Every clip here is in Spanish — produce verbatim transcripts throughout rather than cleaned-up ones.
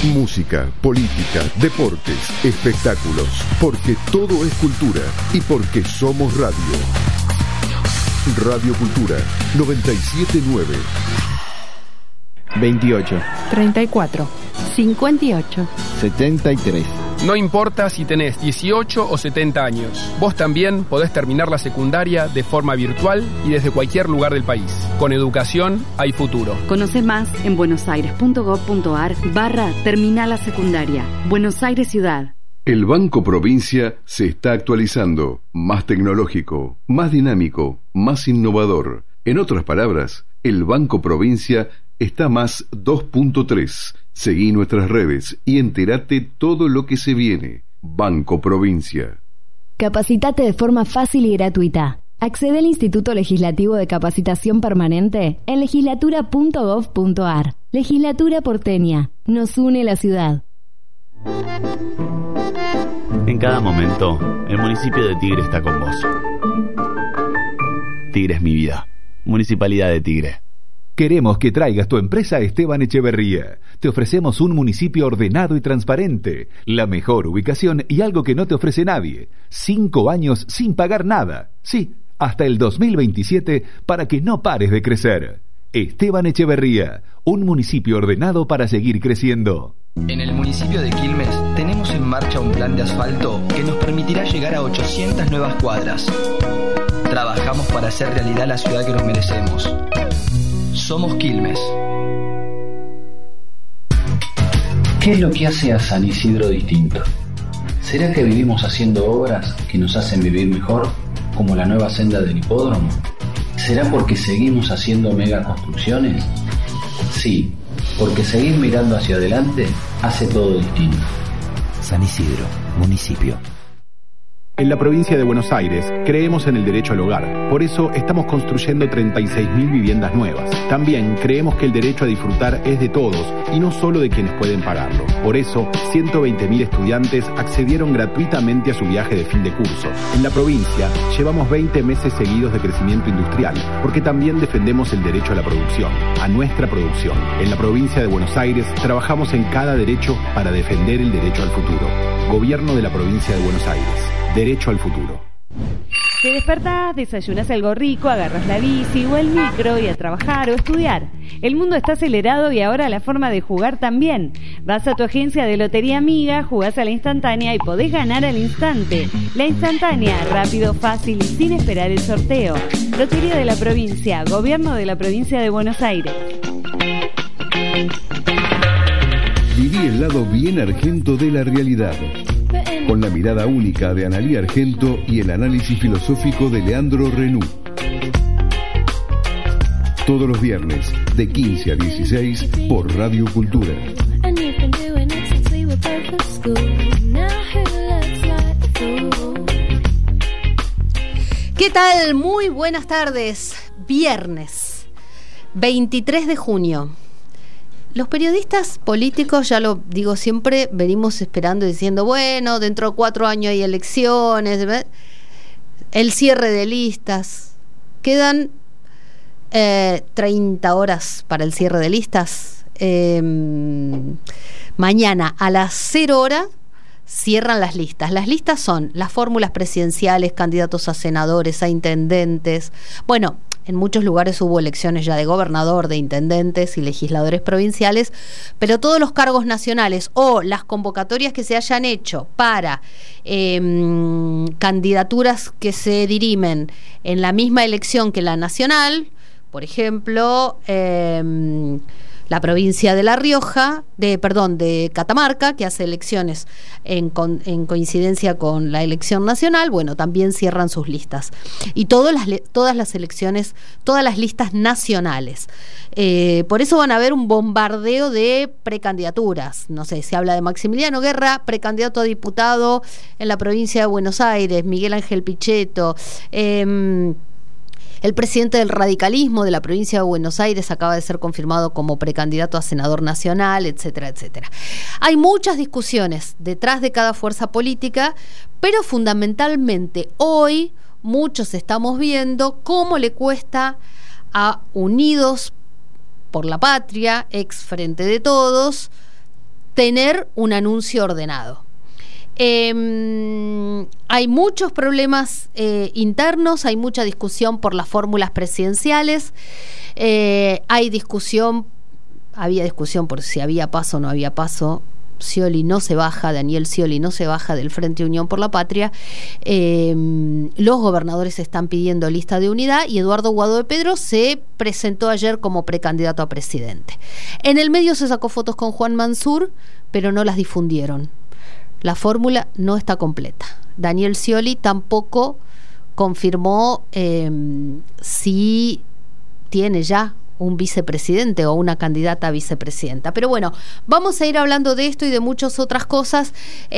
Música, política, deportes, espectáculos, porque todo es cultura y porque somos radio. Radio Cultura noventa y siete nueve. veintiocho, treinta y cuatro, cincuenta y ocho, setenta y tres. No importa si tenés dieciocho o setenta años, vos también podés terminar la secundaria de forma virtual y desde cualquier lugar del país. Con educación hay futuro. Conoce más en buenosaires.gov.ar barra terminal la secundaria. Buenos Aires Ciudad. El Banco Provincia se está actualizando, más tecnológico, más dinámico, más innovador. En otras palabras, el Banco Provincia está más dos punto tres. Seguí nuestras redes y entérate todo lo que se viene. Banco Provincia. Capacitate de forma fácil y gratuita. Accede al Instituto Legislativo de Capacitación Permanente en legislatura punto gov punto ar. Legislatura porteña. Nos une la ciudad. En cada momento, el municipio de Tigre está con vos. Tigre es mi vida. Municipalidad de Tigre. Queremos que traigas tu empresa a Esteban Echeverría. Te ofrecemos un municipio ordenado y transparente, la mejor ubicación y algo que no te ofrece nadie. Cinco años sin pagar nada. Sí, hasta el dos mil veintisiete para que no pares de crecer. Esteban Echeverría, un municipio ordenado para seguir creciendo. En el municipio de Quilmes tenemos en marcha un plan de asfalto que nos permitirá llegar a ochocientas nuevas cuadras. Trabajamos para hacer realidad la ciudad que nos merecemos. Somos Quilmes. ¿Qué es lo que hace a San Isidro distinto? ¿Será que vivimos haciendo obras que nos hacen vivir mejor, como la nueva senda del hipódromo? ¿Será porque seguimos haciendo megaconstrucciones? Sí, porque seguir mirando hacia adelante hace todo distinto. San Isidro, municipio. En la provincia de Buenos Aires creemos en el derecho al hogar. Por eso estamos construyendo treinta y seis mil viviendas nuevas. También creemos que el derecho a disfrutar es de todos y no solo de quienes pueden pagarlo. Por eso, ciento veinte mil estudiantes accedieron gratuitamente a su viaje de fin de curso. En la provincia llevamos veinte meses seguidos de crecimiento industrial, porque también defendemos el derecho a la producción, a nuestra producción. En la provincia de Buenos Aires trabajamos en cada derecho para defender el derecho al futuro. Gobierno de la provincia de Buenos Aires. Derecho al futuro. Te despertás, desayunas algo rico, agarras la bici o el micro y a trabajar o estudiar. El mundo está acelerado y ahora la forma de jugar también. Vas a tu agencia de Lotería Amiga, jugás a la instantánea y podés ganar al instante. La instantánea, rápido, fácil y sin esperar el sorteo. Lotería de la provincia, Gobierno de la provincia de Buenos Aires. Viví el lado bien argento de la realidad. Con la mirada única de Analía Argento y el análisis filosófico de Leandro Renú. Todos los viernes, de quince a dieciséis, por Radio Cultura. ¿Qué tal? Muy buenas tardes. Viernes, veintitrés de junio. Los periodistas políticos, ya lo digo siempre, venimos esperando y diciendo, bueno, dentro de cuatro años hay elecciones, el cierre de listas. Quedan eh, treinta horas para el cierre de listas. Eh, mañana a las cero hora cierran las listas. Las listas son las fórmulas presidenciales, candidatos a senadores, a intendentes. Bueno, en muchos lugares hubo elecciones ya de gobernador, de intendentes y legisladores provinciales, pero todos los cargos nacionales o las convocatorias que se hayan hecho para eh, candidaturas que se dirimen en la misma elección que la nacional, por ejemplo, eh, la provincia de La Rioja, de perdón, de Catamarca, que hace elecciones en, con, en coincidencia con la elección nacional, bueno, también cierran sus listas. Y todas las, todas las elecciones, todas las listas nacionales. Eh, por eso van a haber un bombardeo de precandidaturas. No sé, se habla de Maximiliano Guerra, precandidato a diputado en la provincia de Buenos Aires, Miguel Ángel Pichetto, eh, el presidente del radicalismo de la provincia de Buenos Aires acaba de ser confirmado como precandidato a senador nacional, etcétera, etcétera. Hay muchas discusiones detrás de cada fuerza política, pero fundamentalmente hoy muchos estamos viendo cómo le cuesta a Unidos por la Patria, ex Frente de Todos, tener un anuncio ordenado. Eh, hay muchos problemas eh, internos, hay mucha discusión por las fórmulas presidenciales, eh, hay discusión, había discusión por si había paso o no había paso. Scioli no se baja, Daniel Scioli no se baja del Frente Unión por la Patria. Eh, los gobernadores están pidiendo lista de unidad y Eduardo Guado de Pedro se presentó ayer como precandidato a presidente. En el medio se sacó fotos con Juan Mansur, pero no las difundieron. La fórmula no está completa. Daniel Scioli tampoco confirmó eh, si tiene ya un vicepresidente o una candidata a vicepresidenta. Pero bueno, vamos a ir hablando de esto y de muchas otras cosas.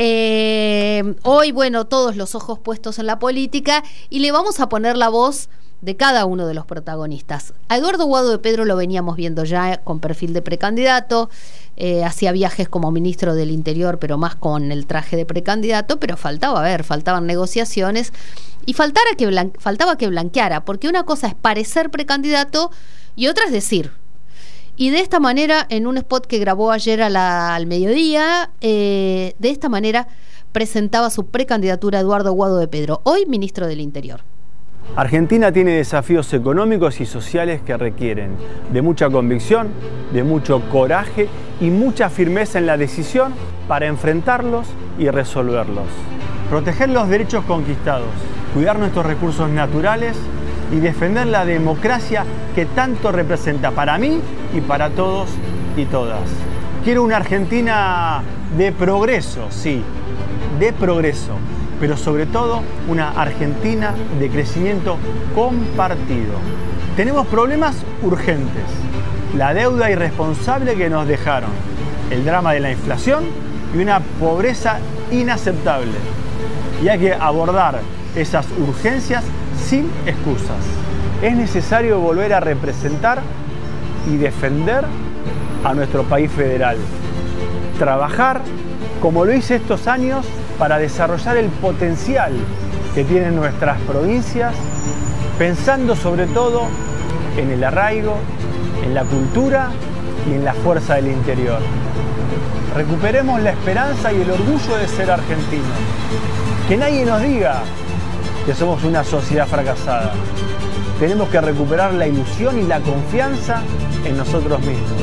Eh, hoy, bueno, todos los ojos puestos en la política y le vamos a poner la voz de cada uno de los protagonistas. A Eduardo Guado de Pedro lo veníamos viendo ya con perfil de precandidato, eh, hacía viajes como ministro del Interior, pero más con el traje de precandidato, pero faltaba ver, faltaban negociaciones y faltara que blan- faltaba que blanqueara, porque una cosa es parecer precandidato y otra es decir. Y de esta manera, en un spot que grabó ayer a la, al mediodía, eh, de esta manera presentaba su precandidatura Eduardo Guado de Pedro, hoy ministro del Interior. Argentina tiene desafíos económicos y sociales que requieren de mucha convicción, de mucho coraje y mucha firmeza en la decisión para enfrentarlos y resolverlos. Proteger los derechos conquistados, cuidar nuestros recursos naturales y defender la democracia que tanto representa para mí y para todos y todas. Quiero una Argentina de progreso, sí, de progreso, pero sobre todo una Argentina de crecimiento compartido. Tenemos problemas urgentes, la deuda irresponsable que nos dejaron, el drama de la inflación y una pobreza inaceptable. Y hay que abordar esas urgencias sin excusas. Es necesario volver a representar y defender a nuestro país federal. Trabajar como lo hice estos años para desarrollar el potencial que tienen nuestras provincias, pensando sobre todo en el arraigo, en la cultura y en la fuerza del interior. Recuperemos la esperanza y el orgullo de ser argentinos. Que nadie nos diga que somos una sociedad fracasada. Tenemos que recuperar la ilusión y la confianza en nosotros mismos.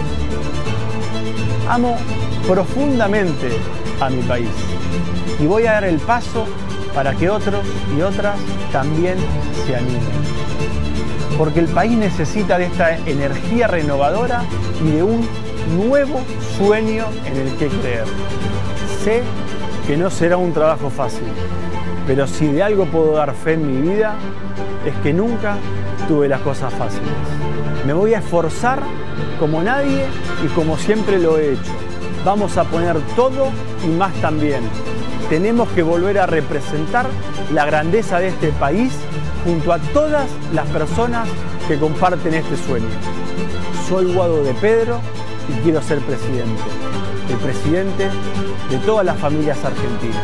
Amo profundamente a mi país y voy a dar el paso para que otros y otras también se animen. Porque el país necesita de esta energía renovadora y de un nuevo sueño en el que creer. Sé que no será un trabajo fácil, pero si de algo puedo dar fe en mi vida es que nunca tuve las cosas fáciles. Me voy a esforzar como nadie y como siempre lo he hecho. Vamos a poner todo y más también. Tenemos que volver a representar la grandeza de este país junto a todas las personas que comparten este sueño. Soy Guado de Pedro y quiero ser presidente. El presidente de todas las familias argentinas.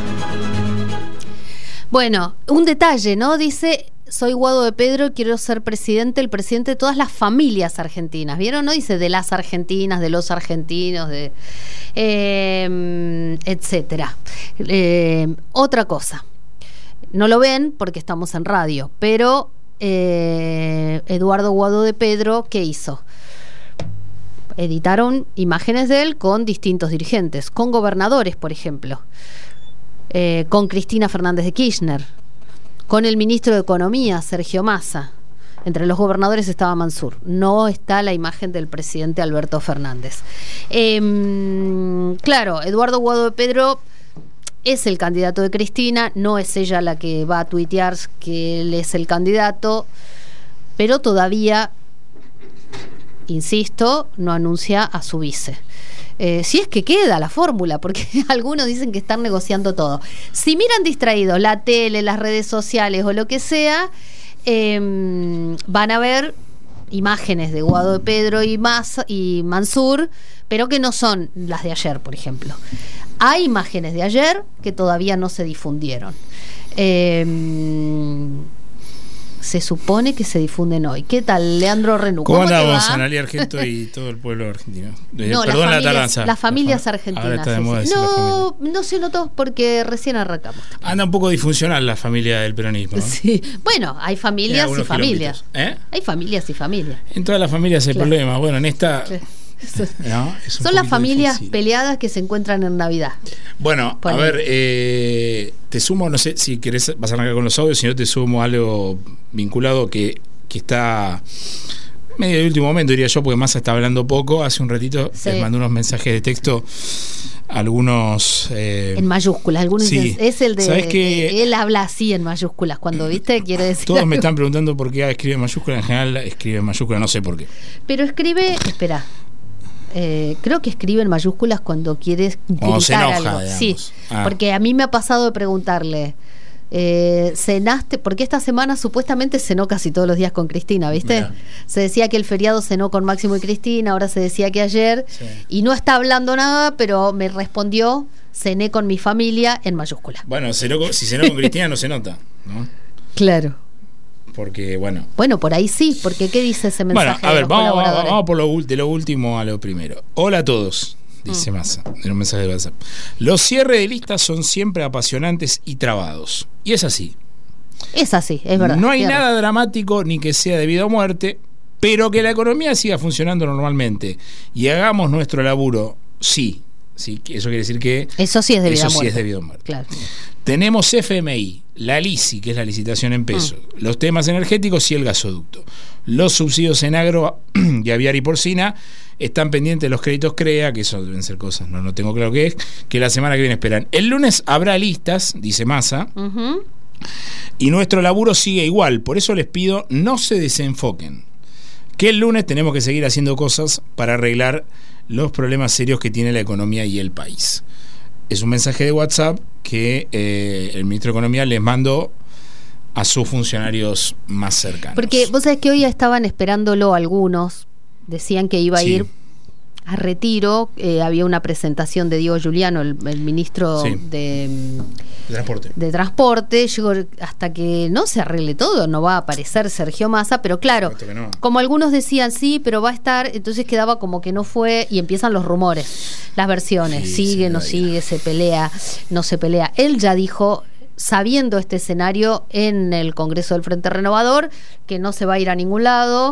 Bueno, un detalle, ¿no? Dice, soy Guado de Pedro y quiero ser presidente, el presidente de todas las familias argentinas. ¿Vieron? No dice de las argentinas, de los argentinos, de eh, etcétera. Eh, otra cosa. No lo ven porque estamos en radio, pero eh, Eduardo Guado de Pedro, ¿qué hizo? Editaron imágenes de él con distintos dirigentes, con gobernadores, por ejemplo, eh, con Cristina Fernández de Kirchner, con el ministro de Economía, Sergio Massa. Entre los gobernadores estaba Mansur. No está la imagen del presidente Alberto Fernández. Eh, claro, Eduardo Guado de Pedro es el candidato de Cristina, no es ella la que va a tuitear que él es el candidato, pero todavía, insisto, no anuncia a su vice. Eh, si es que queda la fórmula, porque algunos dicen que están negociando todo. Si miran distraídos la tele, las redes sociales o lo que sea, eh, van a ver imágenes de Guado de Pedro y, Mas, y Mansur, pero que no son las de ayer, por ejemplo. Hay imágenes de ayer que todavía no se difundieron. Eh, se supone que se difunden hoy. ¿Qué tal, Leandro Renú? ¿Cómo, ¿Cómo andamos, Analí Argento y todo el pueblo argentino? No, Perdón las la tardanza. Las familias argentinas. Ahora está de moda sí, sí. decir la No, familia. no se notó porque recién arrancamos. Anda un poco disfuncional la familia del peronismo, ¿no? Sí. Bueno, hay familias y familias. ¿Eh? Hay familias y familias. En todas las familias hay Claro. problemas. Bueno, en esta... Claro. No, es un Son las poquito familias difícil. peleadas que se encuentran en Navidad. Bueno, Ponele. a ver, eh, te sumo, no sé si querés, vas a arrancar con los audios, si no te sumo algo vinculado que, que está medio de último momento, diría yo, porque Massa está hablando poco. Hace un ratito Sí. les mandó unos mensajes de texto, algunos... Eh, En mayúsculas. Algunos sí. dicen, es el de. ¿Sabés qué? Él habla así en mayúsculas. Cuando viste, quiere decir. todos me algo. están preguntando por qué escribe en mayúscula. En general escribe en mayúscula, no sé por qué. Pero escribe. Espera. Eh, creo que escribe en mayúsculas cuando quieres Cuando se gritar enoja, algo. digamos. Sí, Ah. porque a mí me ha pasado de preguntarle. Eh, cenaste, porque esta semana supuestamente cenó casi todos los días con Cristina, ¿viste? Mirá. Se decía que el feriado cenó con Máximo y Cristina, ahora se decía que ayer, Sí. y no está hablando nada, pero me respondió, cené con mi familia en mayúscula. Bueno, se lo- si se nota con Cristina no se nota, ¿no? Claro. Porque, bueno... Bueno, por ahí sí, porque ¿qué dice ese mensaje? Bueno, a de ver, los vamos, vamos, colaboradores? vamos por lo, ul- de lo último a lo primero. Hola a todos, dice Mm. Massa, en un mensaje de WhatsApp. Los cierres de listas son siempre apasionantes y trabados. Y es así. Es así, es verdad. No hay tiene nada dramático ni que sea debido a muerte, pero que la economía siga funcionando normalmente y hagamos nuestro laburo, sí. Sí, que eso quiere decir que Eso sí es debido eso a sí muerte. es debido a muerte. Claro. Tenemos F M I, la LISI, que es la licitación en pesos, Mm. los temas energéticos y el gasoducto. Los subsidios en agro y aviar y porcina están pendientes de los créditos CREA, que eso deben ser cosas, no, no tengo claro qué es, que la semana que viene esperan. El lunes habrá listas, dice Massa, Ujú. y nuestro laburo sigue igual. Por eso les pido, no se desenfoquen. Que el lunes tenemos que seguir haciendo cosas para arreglar los problemas serios que tiene la economía y el país. Es un mensaje de WhatsApp que eh, el ministro de Economía les mandó a sus funcionarios más cercanos. Porque vos sabés que hoy estaban esperándolo algunos, decían que iba a Sí. ir a retiro, eh, había una presentación de Diego Giuliano, el, el ministro Sí. de, De transporte. de Transporte, llegó hasta que no se arregle todo, no va a aparecer Sergio Massa, pero claro, Supuesto que no. como algunos decían sí, pero va a estar, entonces quedaba como que no fue y empiezan los rumores, las versiones, Sí, sigue, se no veía. sigue, se pelea, no se pelea. Él ya dijo, sabiendo este escenario en el Congreso del Frente Renovador, que no se va a ir a ningún lado.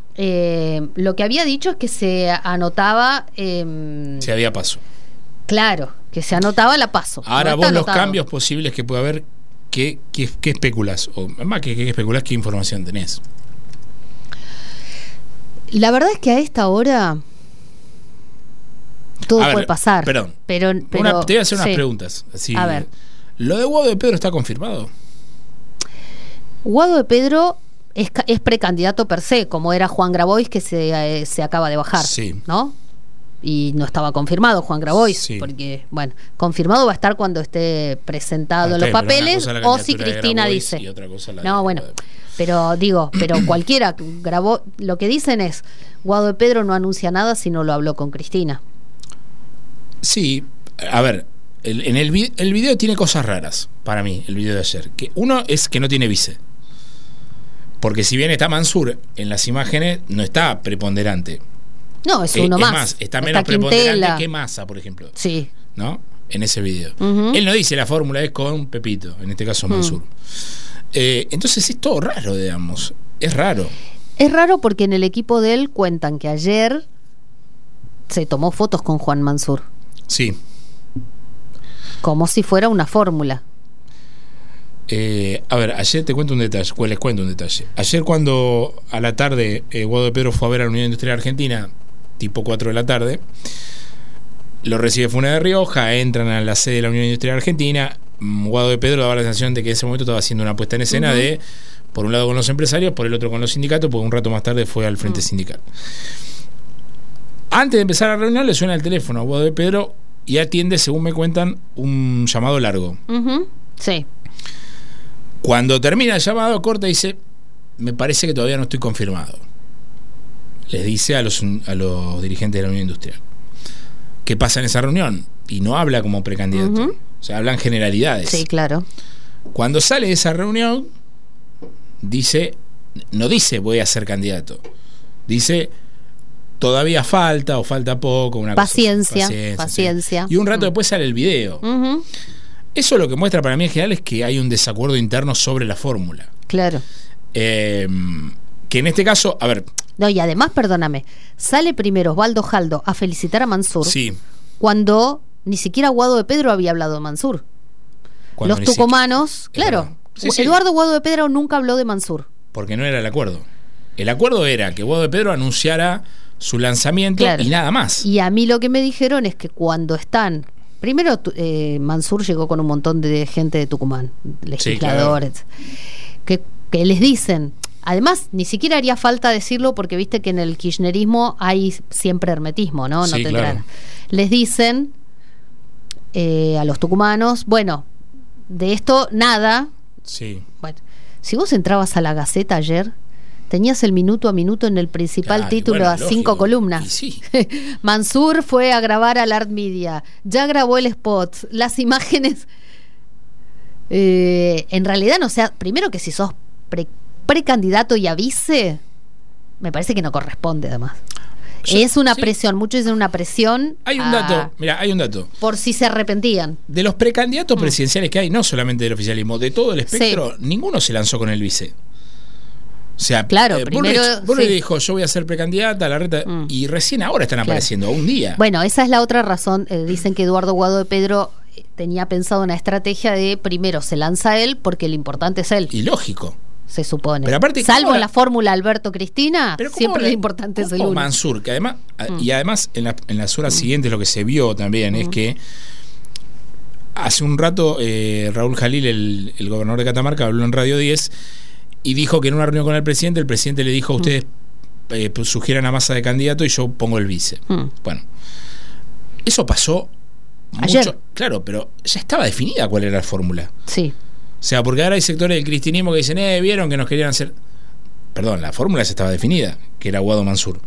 Eh, lo que había dicho es que se anotaba, eh, Si había paso. claro, que se anotaba la paso. Ahora No vos está los anotado. cambios posibles que puede haber, ¿qué, qué, qué especulás? O más que qué especulás, ¿qué información tenés? La verdad es que a esta hora todo A ver, puede pasar. perdón. Pero, pero Una- te voy a hacer unas sí. preguntas. Así, A ver. ¿Lo de Guado de Pedro está confirmado? Guado de Pedro es, ca- es precandidato per se, como era Juan Grabois, que se, eh, se acaba de bajar, Sí. ¿no? Y no estaba confirmado Juan Grabois, Sí. porque, bueno, confirmado va a estar cuando esté presentado Ah, en los está bien, pero una papeles cosa es la o si candidatura de Cristina Grabois dice. y otra cosa la No, de- bueno, pero digo, pero cualquiera grabó, lo que dicen es, Guado de Pedro no anuncia nada si no lo habló con Cristina. Sí, a ver, el, en el, vi- el video tiene cosas raras para mí, el video de ayer. Que uno es que no tiene vice. Porque si bien está Mansur en las imágenes, no está preponderante. No, es Eh, uno es más. más, está menos Quintela. preponderante que Massa, por ejemplo. Sí. ¿No? En ese video. Ujú. Él no dice la fórmula es con Pepito, en este caso Mm. Mansur. Eh, entonces es todo raro, digamos. Es raro. Es raro porque en el equipo de él cuentan que ayer se tomó fotos con Juan Mansur, Sí. como si fuera una fórmula. Eh, a ver, ayer te cuento un detalle, pues les cuento un detalle. Ayer cuando a la tarde eh, Guado de Pedro fue a ver a la Unión Industrial Argentina, tipo cuatro de la tarde, lo recibe Funa de Rioja, entran a la sede de la Unión Industrial Argentina. mm, Guado de Pedro daba la sensación de que en ese momento estaba haciendo una puesta en escena Ujú. de, por un lado con los empresarios, por el otro con los sindicatos, porque un rato más tarde fue al Frente Mm. Sindical. Antes de empezar la reunión le suena el teléfono a Guado de Pedro y atiende, según me cuentan, un llamado largo. Ujú. Sí. Cuando termina el llamado, corta y dice, me parece que todavía no estoy confirmado. Les dice a los, a los dirigentes de la Unión Industrial. ¿Qué pasa en esa reunión? Y no habla como precandidato. Ujú. O sea, hablan generalidades. Sí, claro. Cuando sale de esa reunión, dice, no dice voy a ser candidato, dice todavía falta o falta poco, una paciencia, cosa, paciencia, paciencia. Sí. Y un rato mm. después sale el video. Uh-huh. Eso lo que muestra para mí en general es que hay un desacuerdo interno sobre la fórmula. Claro. Eh, que en este caso, a ver. No, y además, perdóname, sale primero Osvaldo Jaldo a felicitar a Mansur. Sí. Cuando ni siquiera Guado de Pedro había hablado de Mansur. Los tucumanos, claro. Sí, sí. Eduardo Guado de Pedro nunca habló de Mansur. Porque no era el acuerdo. El acuerdo era que Guado de Pedro anunciara su lanzamiento, claro, y nada más. Y a mí lo que me dijeron es que cuando están... Primero, eh, Mansur llegó con un montón de gente de Tucumán, legisladores, sí, claro, que, que les dicen... Además, ni siquiera haría falta decirlo porque viste que en el kirchnerismo hay siempre hermetismo, ¿no? No sí, tendrán. Claro. Les dicen eh, a los tucumanos, bueno, de esto nada. Sí. Bueno, si vos entrabas a la Gaceta ayer, tenías el minuto a minuto en el principal claro, título bueno, a lógico. cinco columnas. Sí. Mansur fue a grabar al Art Media, ya grabó el spot, las imágenes. Eh, en realidad, no sea, primero que si sos pre precandidato y avise, me parece que no corresponde además. Yo, es una sí. presión, muchos dicen una presión. Hay un a, dato, mira, hay un dato. Por si se arrepentían. De los precandidatos mm. presidenciales que hay, no solamente del oficialismo, de todo el espectro, sí. ninguno se lanzó con el vice. O sea, claro, eh, primero Bullrich sí. dijo, yo voy a ser precandidata a la reta, mm. y recién ahora están claro. apareciendo, a un día. Bueno, esa es la otra razón. Eh, dicen que Eduardo Guado de Pedro tenía pensado una estrategia de primero se lanza él porque lo importante es él. Y lógico. Se supone. Pero aparte, salvo la... en la fórmula Alberto Cristina, siempre la... lo importante es el uno. Mansur, que además, mm. y además en, la, en las horas mm. siguientes lo que se vio también mm. es que hace un rato eh, Raúl Jalil, el, el gobernador de Catamarca, habló en Radio diez y dijo que en una reunión con el presidente, el presidente le dijo a ustedes mm. eh, pues, sugieran a Massa de candidato y yo pongo el vice. Mm. Bueno, eso pasó ayer. Mucho, claro, pero ya estaba definida cuál era la fórmula. Sí. O sea, porque ahora hay sectores del cristianismo que dicen, eh, vieron que nos querían hacer... Perdón, la fórmula ya estaba definida, que era Guado Mansur.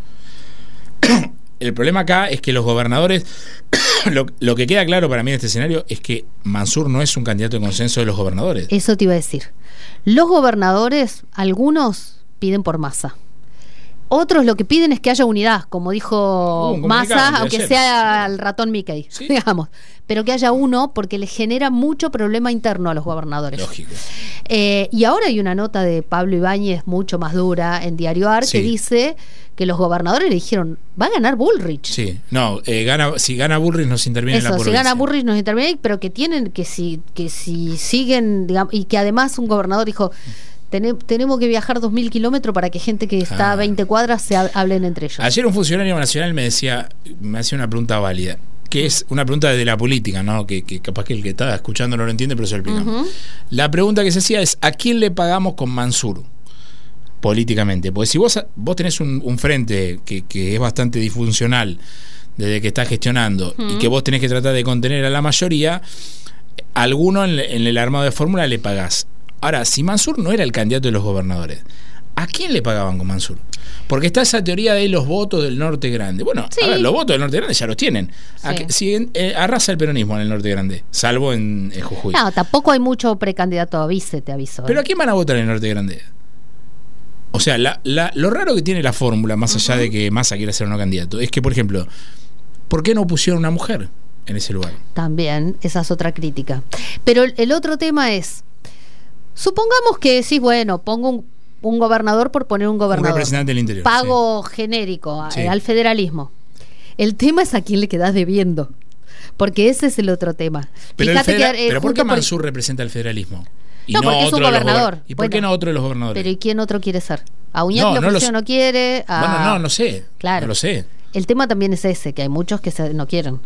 El problema acá es que los gobernadores... lo, lo que queda claro para mí en este escenario es que Mansur no es un candidato de consenso de los gobernadores. Eso te iba a decir. Los gobernadores, algunos piden por Massa. Otros lo que piden es que haya unidad, como dijo uh, Massa, aunque ayer. sea el ratón Mickey, ¿sí? digamos, pero que haya uno porque le genera mucho problema interno a los gobernadores. Lógico. Eh, y ahora hay una nota de Pablo Ibáñez mucho más dura en Diario Ar sí. que dice que los gobernadores le dijeron, va a ganar Bullrich. Sí, no, eh, gana, si gana Bullrich nos interviene Eso, en la provincia. si gana Bullrich nos interviene, pero que tienen, que si, que si siguen, digamos, y que además un gobernador dijo... Tenemos que viajar dos mil kilómetros para que gente que está ah. a veinte cuadras se hablen entre ellos. Ayer un funcionario nacional me decía, me hacía una pregunta válida, que es una pregunta de la política, ¿no? Que, que capaz que el que está escuchando no lo entiende, pero se lo explicamos. Uh-huh. La pregunta que se hacía es, ¿a quién le pagamos con Mansur? Políticamente. Porque si vos, vos tenés un, un frente que, que es bastante disfuncional desde que está gestionando uh-huh. y que vos tenés que tratar de contener a la mayoría, a alguno en, en el armado de fórmula le pagás. Ahora, si Mansur no era el candidato de los gobernadores, ¿a quién le pagaban con Mansur? Porque está esa teoría de los votos del Norte Grande. Bueno, sí. a ver, los votos del Norte Grande ya los tienen. Sí. A, si, eh, arrasa el peronismo en el Norte Grande, salvo en, en Jujuy. No, tampoco hay mucho precandidato a vice, te aviso. ¿Pero eh. a quién van a votar en el Norte Grande? O sea, la, la, lo raro que tiene la fórmula, más allá uh-huh. de que Massa quiera ser un candidato, es que, por ejemplo, ¿por qué no pusieron una mujer en ese lugar? También, esa es otra crítica. Pero el, el otro tema es... Supongamos que decís, bueno, pongo un, un gobernador por poner un gobernador. Un representante del interior. Pago sí. genérico sí. al federalismo. El tema es a quién le quedás debiendo. Porque ese es el otro tema. Pero, Fíjate federal, que, eh, ¿pero ¿por qué Mansur por... representa el federalismo? Y no, no porque es un gobernador. ¿Y por bueno, qué no otro de los gobernadores? Pero ¿y quién otro quiere ser? A Uñez no, no, lo no quiere. A... Bueno, no, no sé. Claro. No lo sé. El tema también es ese, que hay muchos que se, no quieren.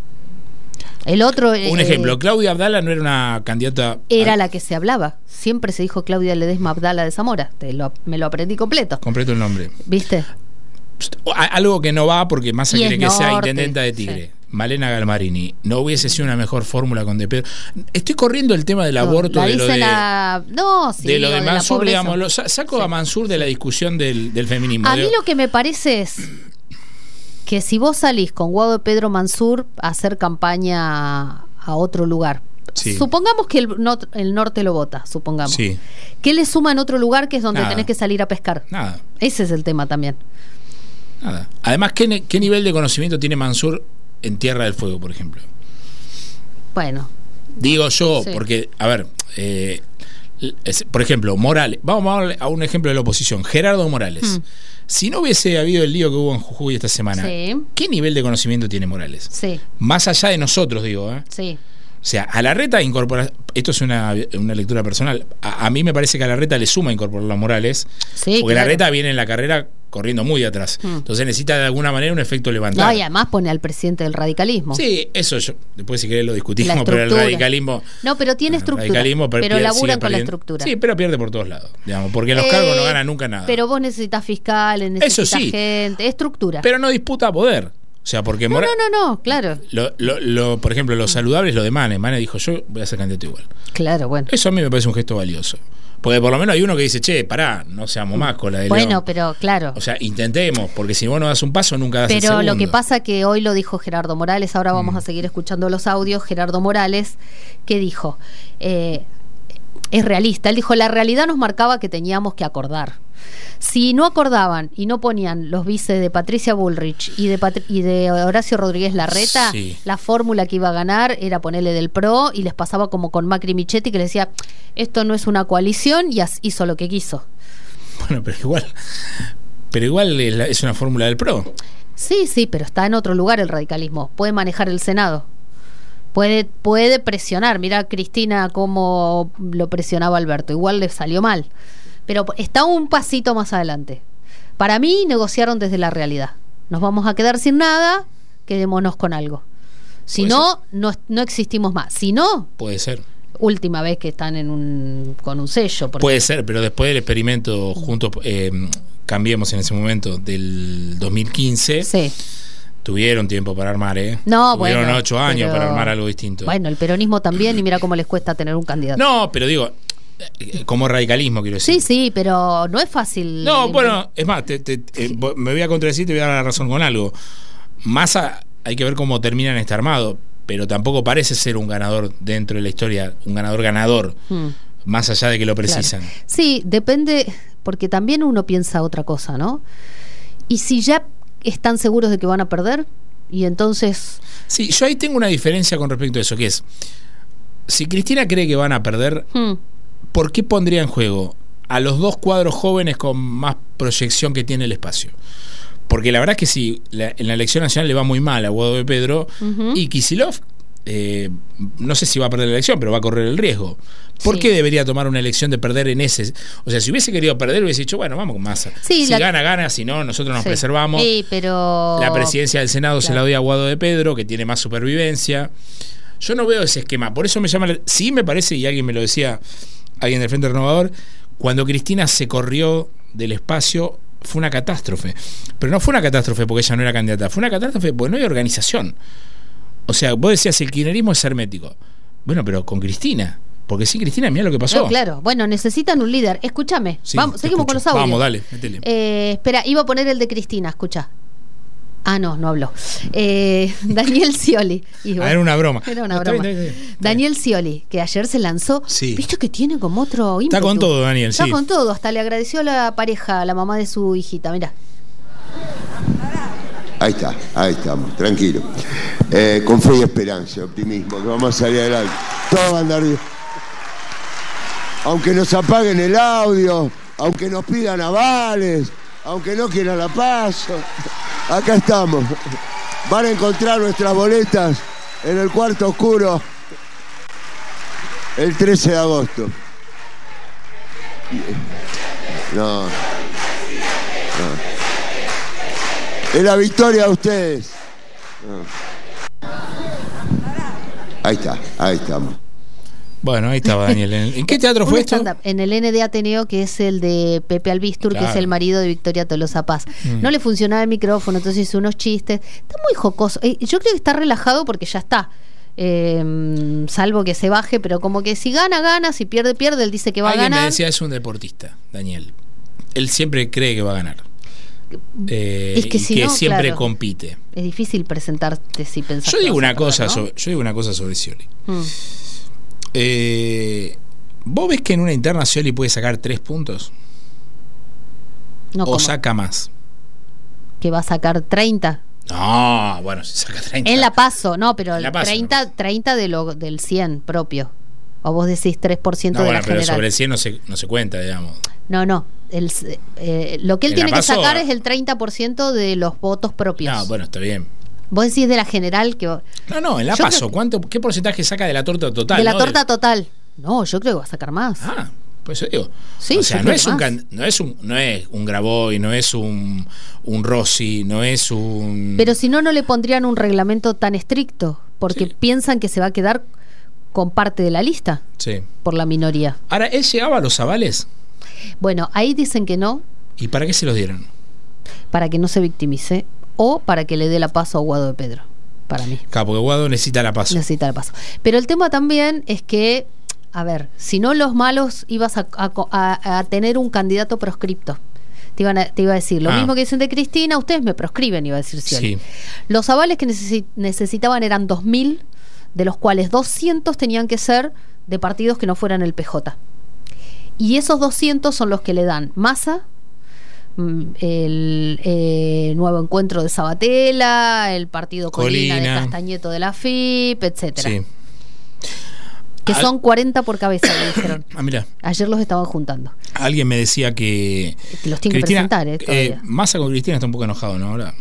El otro... Un eh, ejemplo, Claudia Abdala no era una candidata... Era a... la que se hablaba. Siempre se dijo Claudia Ledesma Abdala de Zamora. Te lo, me lo aprendí completo. Completo el nombre. ¿Viste? Algo que no va porque Massa quiere que norte, sea intendenta de Tigre. Sí. Malena Galmarini. No hubiese sido una mejor fórmula con De Pedro. Estoy corriendo el tema del no, aborto, de lo de... La... No, sí, de lo de, de Mansur, digamos. Lo, saco sí. a Mansur de la discusión del, del feminismo. A de... mí lo que me parece es... que si vos salís con Guado de Pedro Mansur a hacer campaña a otro lugar, Sí. Supongamos que el, no, el norte lo vota, supongamos. Sí. ¿Qué le suma en otro lugar que es donde Nada. tenés que salir a pescar? Nada. Ese es el tema también. Nada. Además, ¿qué, qué nivel de conocimiento tiene Mansur en Tierra del Fuego, por ejemplo? Bueno. Digo yo, Sí. porque, a ver, eh, es- por ejemplo, Morales, vamos a un ejemplo de la oposición, Gerardo Morales. Mm. Si no hubiese habido el lío que hubo en Jujuy esta semana, Sí. ¿qué nivel de conocimiento tiene Morales? Sí, Más allá de nosotros, digo, ¿eh? sí. O sea, a Larreta incorpora, esto es una, una lectura personal, a, a mí me parece que a Larreta le suma incorporar a Morales, Sí, porque claro. Larreta viene en la carrera corriendo muy de atrás, Mm. entonces necesita de alguna manera un efecto No, levantar. y además pone al presidente del radicalismo. Sí, eso yo, después si querés lo discutimos, La pero el estructura. radicalismo... No, pero tiene el estructura. radicalismo per- Pero pierde- laburan sigue con la perdiendo. estructura. Sí, pero pierde por todos lados, digamos, porque en los Eh, cargos no gana nunca nada. Pero vos necesitas fiscales, necesitas Eso sí. gente, estructura. Pero no disputa poder. O sea, porque no, Mora- no, no, no, claro. Lo, lo, lo- por ejemplo, lo saludable es lo de Mane. Mane dijo, yo voy a ser candidato igual. Claro, bueno. Eso a mí me parece un gesto valioso. Porque por lo menos hay uno que dice, che, pará, no seamos más con la de Bueno, León. pero claro. O sea, intentemos, porque si vos no das un paso, nunca das el Pero segundo. lo que pasa que hoy lo dijo Gerardo Morales, ahora vamos a seguir escuchando los audios. Gerardo Morales, ¿qué dijo? Eh, es realista. Él dijo, la realidad nos marcaba que teníamos que acordar. Si no acordaban y no ponían los vices de Patricia Bullrich y de, Patri- y de Horacio Rodríguez Larreta, Sí. la fórmula que iba a ganar era ponerle del PRO, y les pasaba como con Macri Michetti, que le decía, esto no es una coalición, y as- hizo lo que quiso. Bueno, pero igual, pero igual es, la- es una fórmula del PRO. Sí, sí, pero está en otro lugar el radicalismo. Puede manejar el Senado. Puede, puede presionar. Mira Cristina cómo lo presionaba Alberto. Igual le salió mal. Pero está un pasito más adelante. Para mí negociaron desde la realidad. Nos vamos a quedar sin nada, quedémonos con algo. Si Puede no, no, no existimos más. Si no, Puede ser. última vez que están en un, con un sello. porque- Puede ser, pero después del experimento juntos, eh, cambiemos en ese momento, del dos mil quince, Sí. tuvieron tiempo para armar, ¿eh? No, Tuvieron bueno, ocho años pero- para armar algo distinto. Bueno, el peronismo también, y mira cómo les cuesta tener un candidato. No, pero digo, eh, como radicalismo, quiero decir. Sí, sí, pero no es fácil. No, bueno, es más, te- te- eh, vo- me voy a contradecir, te voy a dar la razón con algo. Massa, hay que ver cómo terminan este armado, pero tampoco parece ser un ganador dentro de la historia, un ganador ganador, Hmm. más allá de que lo precisan. Sí, depende, porque también uno piensa otra cosa, ¿no? Y si ya están seguros de que van a perder, y entonces... Sí, yo ahí tengo una diferencia con respecto a eso, que es, si Cristina cree que van a perder, hmm, ¿por qué pondría en juego a los dos cuadros jóvenes con más proyección que tiene el espacio? Porque la verdad es que si la- en la elección nacional le va muy mal a Guado de Pedro, ujú. y Kicillof, eh, no sé si va a perder la elección, pero va a correr el riesgo. ¿Por Sí. qué debería tomar una elección de perder en ese? O sea, si hubiese querido perder, hubiese dicho, bueno, vamos con Massa. Sí, si la- gana, gana, si no, nosotros nos Sí. preservamos. Sí, pero... La presidencia del Senado se Claro. la doy a Guado de Pedro, que tiene más supervivencia. Yo no veo ese esquema, por eso me llama... la- Sí me parece, y alguien me lo decía, alguien del Frente Renovador, cuando Cristina se corrió del espacio, fue una catástrofe. Pero no fue una catástrofe porque ella no era candidata, fue una catástrofe porque no hay organización. O sea, vos decías, el kirchnerismo es hermético. Bueno, pero con Cristina. Porque sin Cristina, mira lo que pasó. No, claro, bueno, necesitan un líder. Escúchame, Sí, vamos, te seguimos con los escucho. audios. Vamos, dale, métele. Eh, espera, iba a poner el de Cristina, escucha. Ah, no, no habló. Eh, Daniel Scioli. Y Ah, era una broma. Era una No, está broma. bien, está bien, está Daniel Scioli, que ayer se lanzó. Sí. ¿Viste que tiene como otro ímpetu? Está con todo, Daniel, Está sí. con todo. Hasta le agradeció a la pareja, a la mamá de su hijita. Mira. Ahí está, ahí estamos, tranquilo. Eh, con fe y esperanza, optimismo, que vamos a salir adelante. Todo va a andar bien. Aunque nos apaguen el audio, aunque nos pidan avales, aunque no quieran la paso, acá estamos. Van a encontrar nuestras boletas en el cuarto oscuro el trece de agosto. No, no. Es la victoria de ustedes. Ahí está, ahí estamos. Bueno, ahí estaba Daniel. ¿En, en qué teatro Un fue esto? stand-up en el N D Ateneo, que es el de Pepe Albistur, que Claro. es el marido de Victoria Tolosa Paz. Mm. No le funcionaba el micrófono, entonces hizo unos chistes. Está muy jocoso. Eh, yo creo que está relajado porque ya está. Eh, salvo que se baje, pero como que si gana, gana, si pierde, pierde. Él dice que va a Alguien me ganar. decía, es un deportista, Daniel. Él siempre cree que va a ganar. Eh, Es que y si que no, siempre claro. compite. Es difícil presentarte si pensás Yo que digo vas a una perder, cosa ¿no? sobre, yo digo una cosa sobre Scioli. Mm. Eh, ¿Vos ves que en una interna Scioli puede sacar tres puntos? No, ¿O ¿cómo? saca más? ¿Que va a sacar treinta? No, bueno, si saca treinta. En la PASO, no, pero En la PASO, treinta, no. treinta de lo, del cien propio. O vos decís tres por ciento No, de bueno, la pero general. sobre el cien no se, no se cuenta, digamos. No, no. El, eh, lo que él En tiene la que PASO, sacar es el treinta por ciento de los votos propios. No, bueno, está bien. Vos decís de la general que... No, no, en la Yo PASO, creo- ¿cuánto, ¿qué porcentaje saca de la torta total? de la no? torta total. No, yo creo que va a sacar más. Ah, pues eso digo. Sí, o sea, yo no creo es, que un más. can- no es un no es un Graboy, no es un, un Rossi, no es un... Pero si no, no le pondrían un reglamento tan estricto, porque Sí. piensan que se va a quedar con parte de la lista Sí. por la minoría. Ahora, ¿él llegaba a los avales? Bueno, ahí dicen que no, ¿Y para qué se los dieron? para que no se victimice o para que le dé la paso a Guado de Pedro, para mí. Claro, porque Guado necesita la paso. Necesita la paso. Pero el tema también es que, a ver, si no los malos ibas a, a- a- a tener un candidato proscripto. Te, iban a- te iba a decir, lo Ah. mismo que dicen de Cristina, ustedes me proscriben, iba a decir Scioli. Sí. Los avales que necesi- necesitaban eran dos mil, de los cuales doscientos tenían que ser de partidos que no fueran el P J. Y esos doscientos son los que le dan Massa, mm, el eh, Nuevo Encuentro de Sabatella, el Partido Colina, Colina. de Castañeto de la F I P, etcétera. Sí. Que Al- son cuarenta por cabeza, me dijeron. Ah, mira, Ayer los estaban juntando. alguien me decía que... Te los tienen que Cristina, presentar, eh, todavía. Massa con Cristina está un poco enojado, ¿no? Ahora,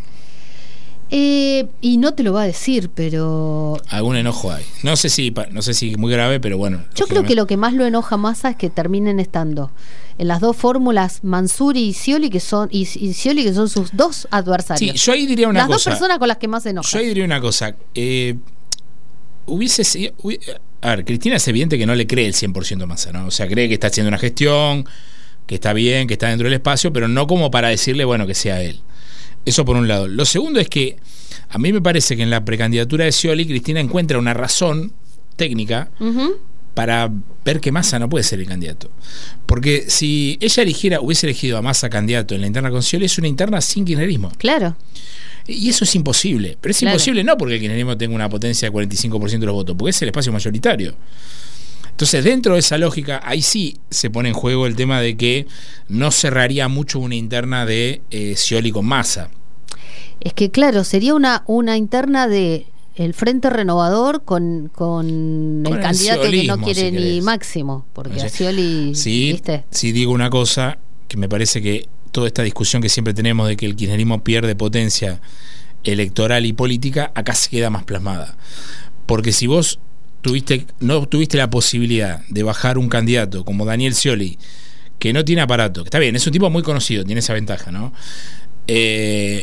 Eh, y no te lo va a decir, pero algún enojo hay. No sé si pa- no sé si muy grave, pero bueno. yo creo que lo que más lo enoja a Massa es que terminen estando en las dos fórmulas Mansuri y Scioli, que son y, y Scioli, que son sus dos adversarios. Sí, yo ahí diría una las cosa. dos personas con las que más se enoja. Yo ahí diría una cosa. Eh, hubiese sido... hubi- A ver, Cristina es evidente que no le cree el cien por ciento a Massa, ¿no? O sea, cree que está haciendo una gestión, que está bien, que está dentro del espacio, pero no como para decirle, bueno, que sea él. Eso por un lado. Lo segundo es que a mí me parece que en la precandidatura de Scioli, Cristina encuentra una razón técnica Ujú. para ver que Massa no puede ser el candidato. Porque si ella eligiera, hubiese elegido a Massa candidato en la interna con Scioli, es una interna sin kirchnerismo. Claro. Y eso es imposible. Pero es Claro. imposible no porque el kirchnerismo tenga una potencia de cuarenta y cinco por ciento de los votos, porque es el espacio mayoritario. Entonces, dentro de esa lógica, ahí sí se pone en juego el tema de que no cerraría mucho una interna de eh, Scioli con Massa. Es que claro, sería una, una interna de el Frente Renovador con, con, Con el el candidato que no sciolismo, quiere si ni querés. Máximo, porque No sé. a Scioli, Sí, ¿viste? sí digo una cosa que me parece que toda esta discusión que siempre tenemos de que el kirchnerismo pierde potencia electoral y política, acá se queda más plasmada. Porque si vos tuviste no tuviste la posibilidad de bajar un candidato como Daniel Scioli, que no tiene aparato, que está bien, es un tipo muy conocido, tiene esa ventaja, ¿no? Eh,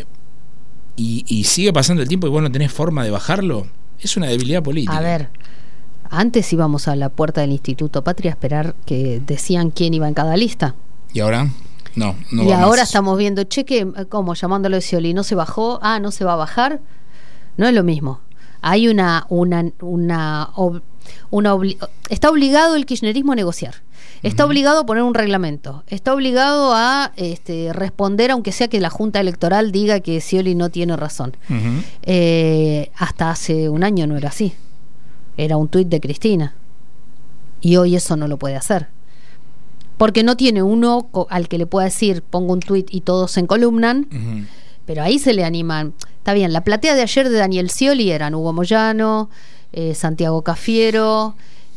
y, y sigue pasando el tiempo y vos no tenés forma de bajarlo, es una debilidad política. A ver, antes íbamos a la puerta del Instituto Patria a esperar que decían quién iba en cada lista. ¿Y ahora? No, no y va ahora más. estamos viendo, cheque, ¿cómo? Llamándolo de Scioli, ¿no se bajó? Ah, ¿no se va a bajar? No es lo mismo. Hay una... una, una, ob- una obli- está obligado el kirchnerismo a negociar. Está Ujú. obligado a poner un reglamento. Está obligado a este, responder, aunque sea que la Junta Electoral diga que Scioli no tiene razón. Ujú. Eh, hasta hace un año no era así. Era un tuit de Cristina. Y hoy eso no lo puede hacer. Porque no tiene uno co- al que le pueda decir, pongo un tuit y todos se encolumnan, Ujú. pero ahí se le animan. Está bien, la platea de ayer de Daniel Scioli eran Hugo Moyano, eh, Santiago Cafiero,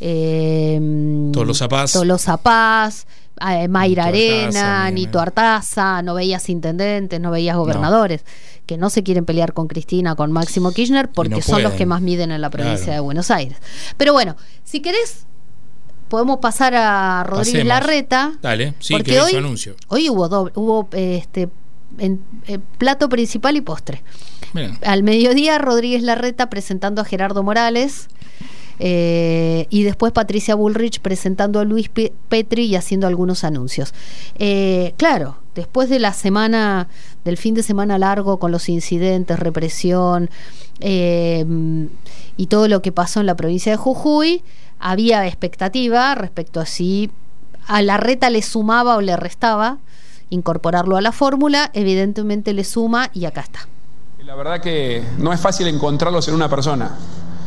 eh, Tolosa Paz. Tolosa Paz, eh, Mayra Nito Arena, Artaza, Nito Artaza, no veías intendentes, no veías gobernadores, que no se quieren pelear con Cristina, con Máximo Kirchner, porque no son los pueden. que más miden en la provincia Claro. de Buenos Aires. Pero bueno, si querés, podemos pasar a Rodríguez Pasemos. Larreta. Dale, sí, porque que es hoy, su anuncio. hoy hubo doble, hubo este en, eh, plato principal y postre. Bien. Al mediodía Rodríguez Larreta presentando a Gerardo Morales, eh, y después Patricia Bullrich presentando a Luis Pe- Petri y haciendo algunos anuncios. Eh, claro, después de la semana, del fin de semana largo con los incidentes, represión, eh, y todo lo que pasó en la provincia de Jujuy, había expectativa respecto a si a Larreta le sumaba o le restaba incorporarlo a la fórmula. Evidentemente le suma y acá está. La verdad que no es fácil encontrarlos en una persona.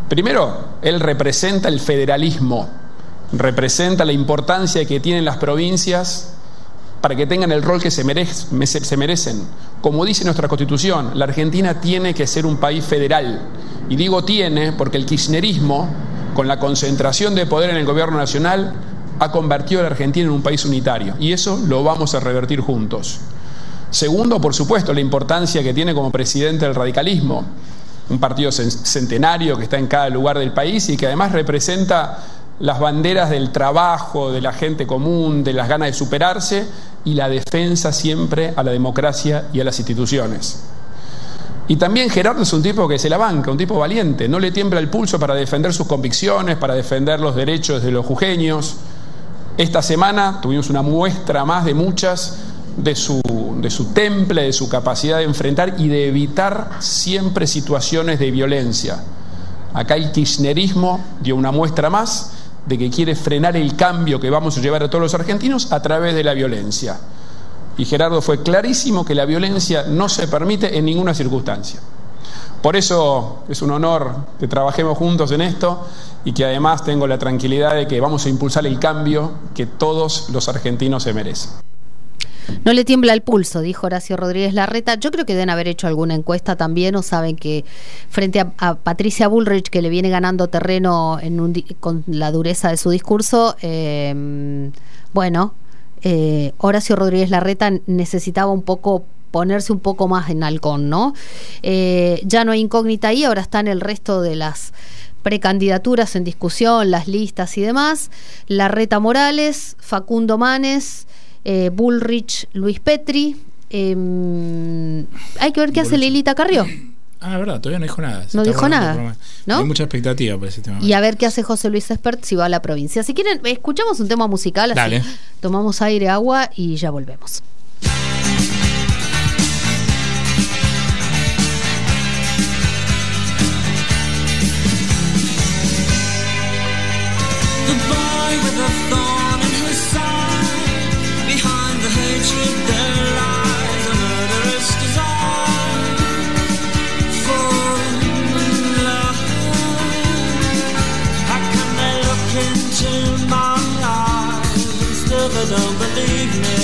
Primero, él representa el federalismo, representa la importancia que tienen las provincias para que tengan el rol que se, merec- se merecen. Como dice nuestra Constitución, la Argentina tiene que ser un país federal. Y digo tiene porque el kirchnerismo, con la concentración de poder en el gobierno nacional, ha convertido a la Argentina en un país unitario. Y eso lo vamos a revertir juntos. Segundo, por supuesto, la importancia que tiene como presidente del radicalismo, un partido centenario que está en cada lugar del país y que además representa las banderas del trabajo, de la gente común, de las ganas de superarse y la defensa siempre a la democracia y a las instituciones. Y también Gerardo es un tipo que se la banca, un tipo valiente, no le tiembla el pulso para defender sus convicciones, para defender los derechos de los jujeños. Esta semana tuvimos una muestra más de muchas de su, de su temple, de su capacidad de enfrentar y de evitar siempre situaciones de violencia. Acá el kirchnerismo dio una muestra más de que quiere frenar el cambio que vamos a llevar a todos los argentinos a través de la violencia. Y Gerardo fue clarísimo que la violencia no se permite en ninguna circunstancia. Por eso es un honor que trabajemos juntos en esto y que además tengo la tranquilidad de que vamos a impulsar el cambio que todos los argentinos se merecen. No le tiembla el pulso, dijo Horacio Rodríguez Larreta. Yo creo que deben haber hecho alguna encuesta también, o saben que frente a, a Patricia Bullrich, que le viene ganando terreno en un, con la dureza de su discurso, eh, bueno, eh, Horacio Rodríguez Larreta necesitaba un poco ponerse un poco más en halcón, ¿no? Eh, ya no hay incógnita ahí, ahora están el resto de las precandidaturas en discusión, las listas y demás. Larreta Morales, Facundo Manes, Eh, Bullrich, Luis Petri. Eh, hay que ver qué hace Lilita Carrió. Ah, verdad, todavía no dijo nada. Se no dijo nada, ¿no? Hay mucha expectativa por ese tema. Y a ver qué hace José Luis Espert si va a la provincia. Si quieren, escuchamos un tema musical, así Dale. Tomamos aire, agua y ya volvemos. The boy with a thorn in his side, behind the hatred there lies a murderous desire for love. How can they look into my eyes and still they don't believe me?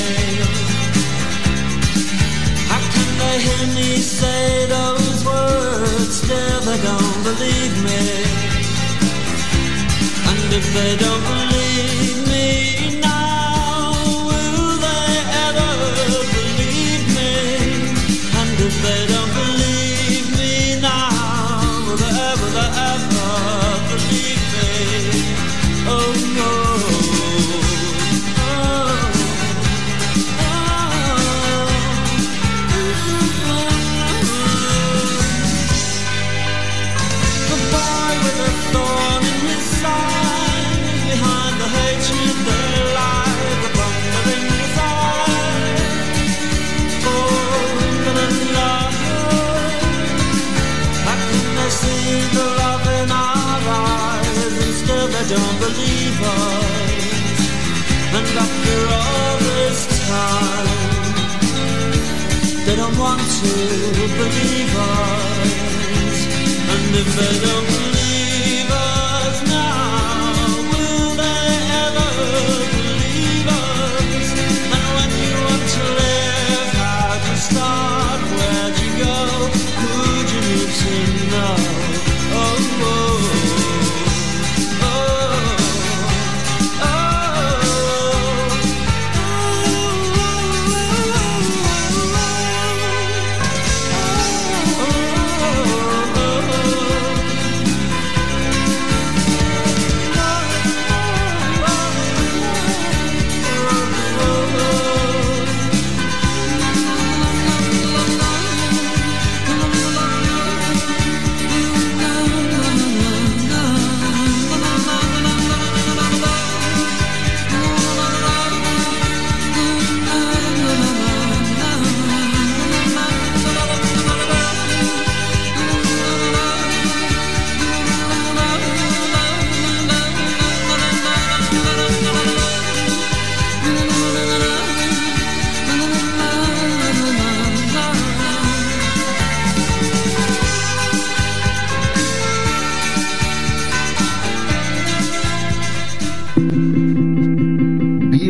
How can they hear me say those words, still they don't believe me? And if they don't believe me now, will they ever believe me? And if they don't believe me now, will they ever, will they ever believe me? Oh no. Oh, oh, oh. The boy with a thorn in his side, behind the hatred there lies a thundering desire for love. How can they see the love in our eyes and still they don't believe us? And after all this time, they don't want to believe us. And if they don't believe us now, will they ever believe us? And when you want to live, how'd you start? Where'd you go? Who'd you need to know? Oh, oh, oh, oh, oh, oh, oh.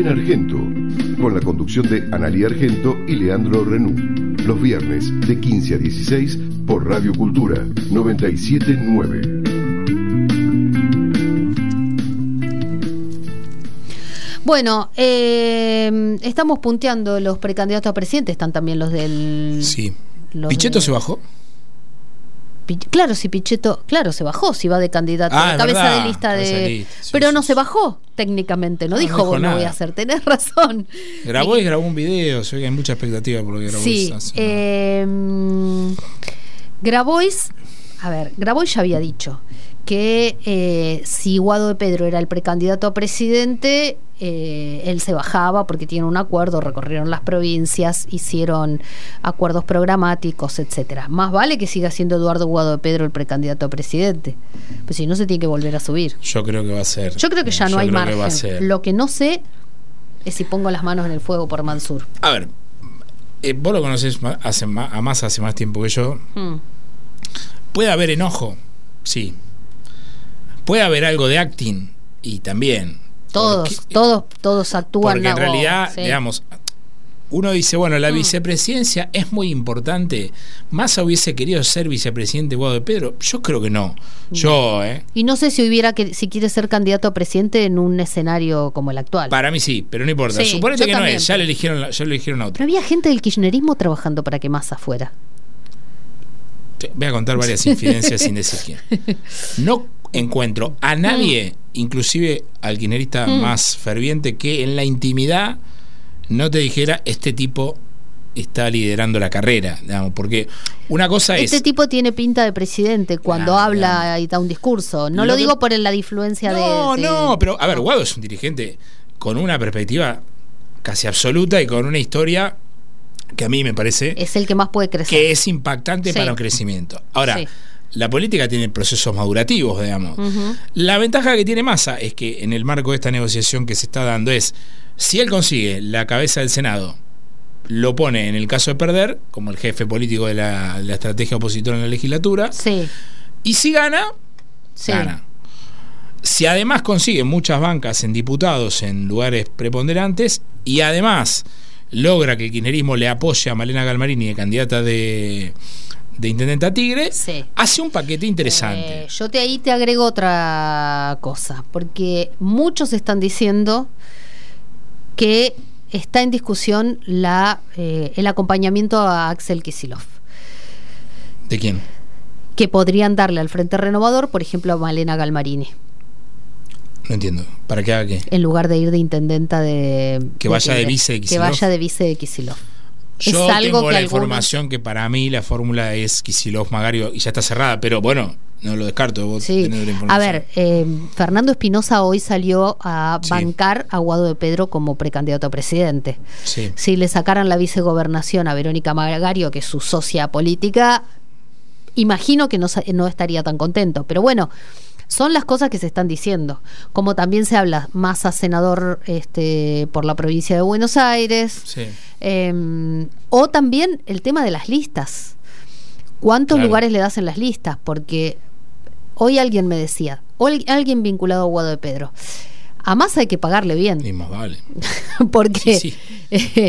En Argento, con la conducción de Analía Argento y Leandro Renú. Los viernes de quince a dieciséis por Radio Cultura noventa y siete punto nueve. Bueno, eh, estamos punteando los precandidatos a presidente, están también los del... Sí. ¿Pichetto de... se bajó? Claro, si Pichetto, claro, se bajó, si va de candidato, ah, de cabeza verdad, de lista cabeza de... de lista, sí, pero sí, no sí. se bajó técnicamente, no, no dijo, dijo vos nada. no voy a hacer, tenés razón. Grabó y grabó un video, se ve que hay mucha expectativa por lo que grabó. Sí, eh, Grabois, a ver, Grabois ya había dicho que eh, si Guado de Pedro era el precandidato a presidente, eh, él se bajaba porque tiene un acuerdo, recorrieron las provincias, hicieron acuerdos programáticos, etcétera. Más vale que siga siendo Eduardo Guado de Pedro el precandidato a presidente, pues si no se tiene que volver a subir. Yo creo que va a ser. Yo creo que ya no Yo hay creo que va a margen. ser. Lo que no sé es si pongo las manos en el fuego por Mansur. A ver, eh, vos lo conocés ma- hace ma- a más hace más tiempo que yo. Hmm. Puede haber enojo, sí. Puede haber algo de acting y también. Todos, porque, todos, todos actúan. Porque en no, realidad, sí. digamos, uno dice, bueno, la Mm. vicepresidencia es muy importante. ¿Massa hubiese querido ser vicepresidente Guado de Pedro? Yo creo que no. Yo, ¿eh? Y no sé si hubiera que si quiere ser candidato a presidente en un escenario como el actual. Para mí sí, pero no importa. Sí, Suponete yo que también. no es, ya le eligieron, la- ya le eligieron a otro. Pero había gente del kirchnerismo trabajando para que Massa fuera. Te voy a contar varias infidencias sin decir quién. No encuentro a nadie, inclusive al kirchnerista Mm. más ferviente, que en la intimidad no te dijera este tipo está liderando la carrera, digamos, porque una cosa Este es tipo tiene pinta de presidente cuando Claro, habla y da un discurso. No Lo lo, que- digo por la influencia de... no, de- no, pero a ver, Guado es un dirigente con una perspectiva casi absoluta y con una historia que a mí me parece Es el que más puede crecer. que es impactante Sí. para un crecimiento. Ahora, Sí. la política tiene procesos madurativos, digamos. Ujú. La ventaja que tiene Massa es que en el marco de esta negociación que se está dando es, si él consigue la cabeza del Senado, lo pone en el caso de perder, como el jefe político de la, de la estrategia opositora en la legislatura, Sí. y si gana, Sí. gana. Si además consigue muchas bancas en diputados en lugares preponderantes y además logra que el kirchnerismo le apoye a Malena Galmarini de candidata de, de intendente a Tigre, Sí. hace un paquete interesante. Eh, yo te ahí te agrego otra cosa, porque muchos están diciendo que está en discusión la eh, el acompañamiento a Axel Kicillof, ¿De quién? que podrían darle al Frente Renovador, por ejemplo, a Malena Galmarini, No entiendo. ¿Para qué haga qué? en lugar de ir de intendenta de... Que vaya de Tigre, vice de Que Kicillof. vaya de vice de Kicillof. Yo es algo tengo que la algunos- información que para mí la fórmula es Kicillof Magario y ya está cerrada, pero bueno, no lo descarto. Vos Sí. tenés la A información. ver, eh, Fernando Espinosa hoy salió a Sí. bancar a Guado de Pedro como precandidato a presidente. Sí. Si le sacaran la vicegobernación a Verónica Magario, que es su socia política, imagino que no, sa- no estaría tan contento. Pero bueno, son las cosas que se están diciendo. Como también se habla más a senador este, por la provincia de Buenos Aires. Sí. Eh, o también el tema de las listas. ¿Cuántos Claro. lugares le das en las listas? Porque hoy alguien me decía, o al- alguien vinculado a Guado de Pedro, a Massa hay que pagarle bien. Y más vale. Porque Sí, sí. eh,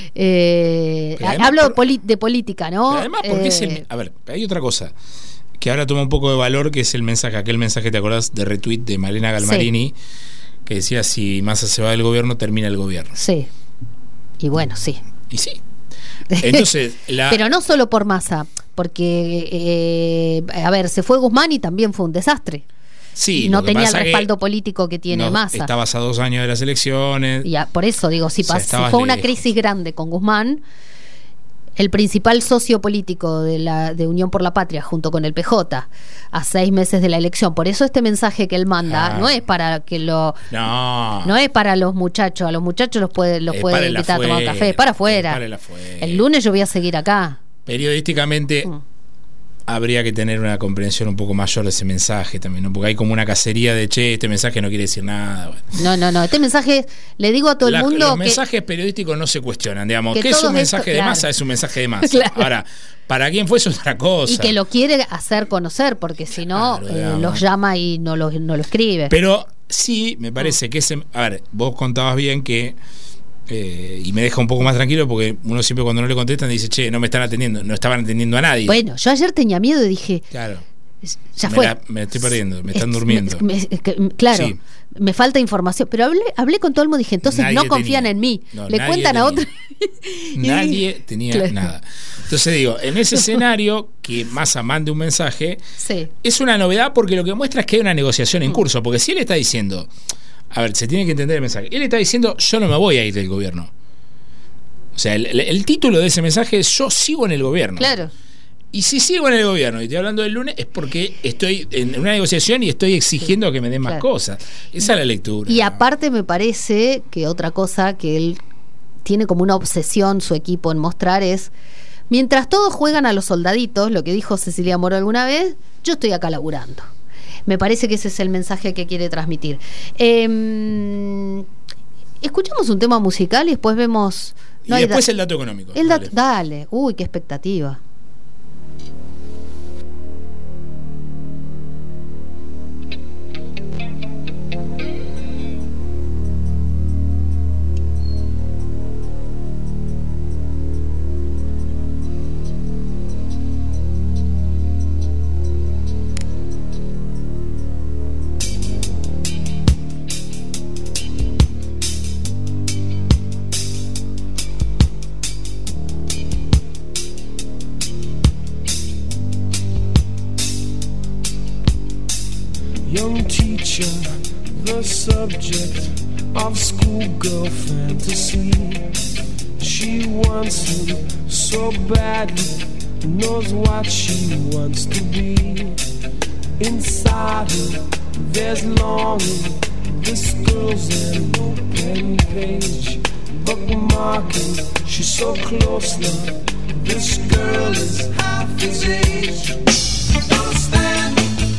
eh, Pero además hablo por- de, poli- de política, ¿no? Pero además, porque es Eh, el. A ver, hay otra cosa que ahora toma un poco de valor, que es el mensaje, aquel mensaje, ¿te acordás? De retweet de Malena Galmarini, que decía: si Massa se va del gobierno, termina el gobierno. Sí. Y bueno, sí. Y sí. Entonces, la. Pero no solo por Massa, porque, eh, a ver, se fue Guzmán y también fue un desastre. sí, y no lo que tenía el pasa que respaldo político que tiene no- Massa. Estabas a dos años de las elecciones. Y a- por eso digo, si, O sea, pas- si estabas fue una lejos. crisis grande con Guzmán, el principal socio político de la de Unión por la Patria, junto con el P J, a seis meses de la elección. Por eso este mensaje que él manda Ah. no es para que lo No. no es para los muchachos, a los muchachos los puede los Es puede para el invitar a tomar un afuera, café, para es afuera. para el afuera. El lunes yo voy a seguir acá. Periodísticamente Mm. habría que tener una comprensión un poco mayor de ese mensaje también, ¿no? Porque hay como una cacería de, che, este mensaje no quiere decir nada. Bueno. No, no, no. Este mensaje le digo a todo La- el mundo los que mensajes periodísticos no se cuestionan, digamos. que Que es un todos mensaje estos- de claro. masa, es un mensaje de masa. Claro. Ahora, ¿para quién fue eso es otra cosa? y que lo quiere hacer conocer, porque si no Claro, eh, digamos. los llama y no lo, no lo escribe. Pero Sí, me parece que ese... A ver, vos contabas bien que... Eh, y me deja un poco más tranquilo porque uno siempre cuando no le contestan dice, che, no me están atendiendo, no estaban atendiendo a nadie. Bueno, yo ayer tenía miedo y dije, claro, ya me fue. La, me estoy perdiendo, me están durmiendo. Me, me, me, claro, sí. Me falta información. Pero hablé, hablé con todo el mundo y dije, entonces nadie no confían tenía. en mí. No, le cuentan tenía. a otro. Nadie tenía claro. nada. Entonces digo, en ese escenario, que Massa mande un mensaje, sí. es una novedad porque lo que muestra es que hay una negociación en curso. Porque si él está diciendo... A ver, se tiene que entender el mensaje. Él está diciendo, yo no me voy a ir del gobierno. O sea, el, el, el título de ese mensaje es, yo sigo en el gobierno. Claro. Y si sigo en el gobierno y estoy hablando del lunes, es porque estoy en una negociación y estoy exigiendo sí, que me den más claro. cosas. Esa es la lectura. Y aparte me parece que otra cosa que él tiene como una obsesión, su equipo, en mostrar es, mientras todos juegan a los soldaditos, lo que dijo Cecilia Moro alguna vez, yo estoy acá laburando. Me parece que ese es el mensaje que quiere transmitir. Eh, escuchamos un tema musical y después vemos... No y después da- el dato económico. El dato, dale. dale. Uy, qué expectativa. Young teacher, the subject of schoolgirl fantasy. She wants him so badly, knows what she wants to be. Inside her, there's longing. This girl's an open page, bookmarking. She's so close now. This girl is half his age. Don't stand.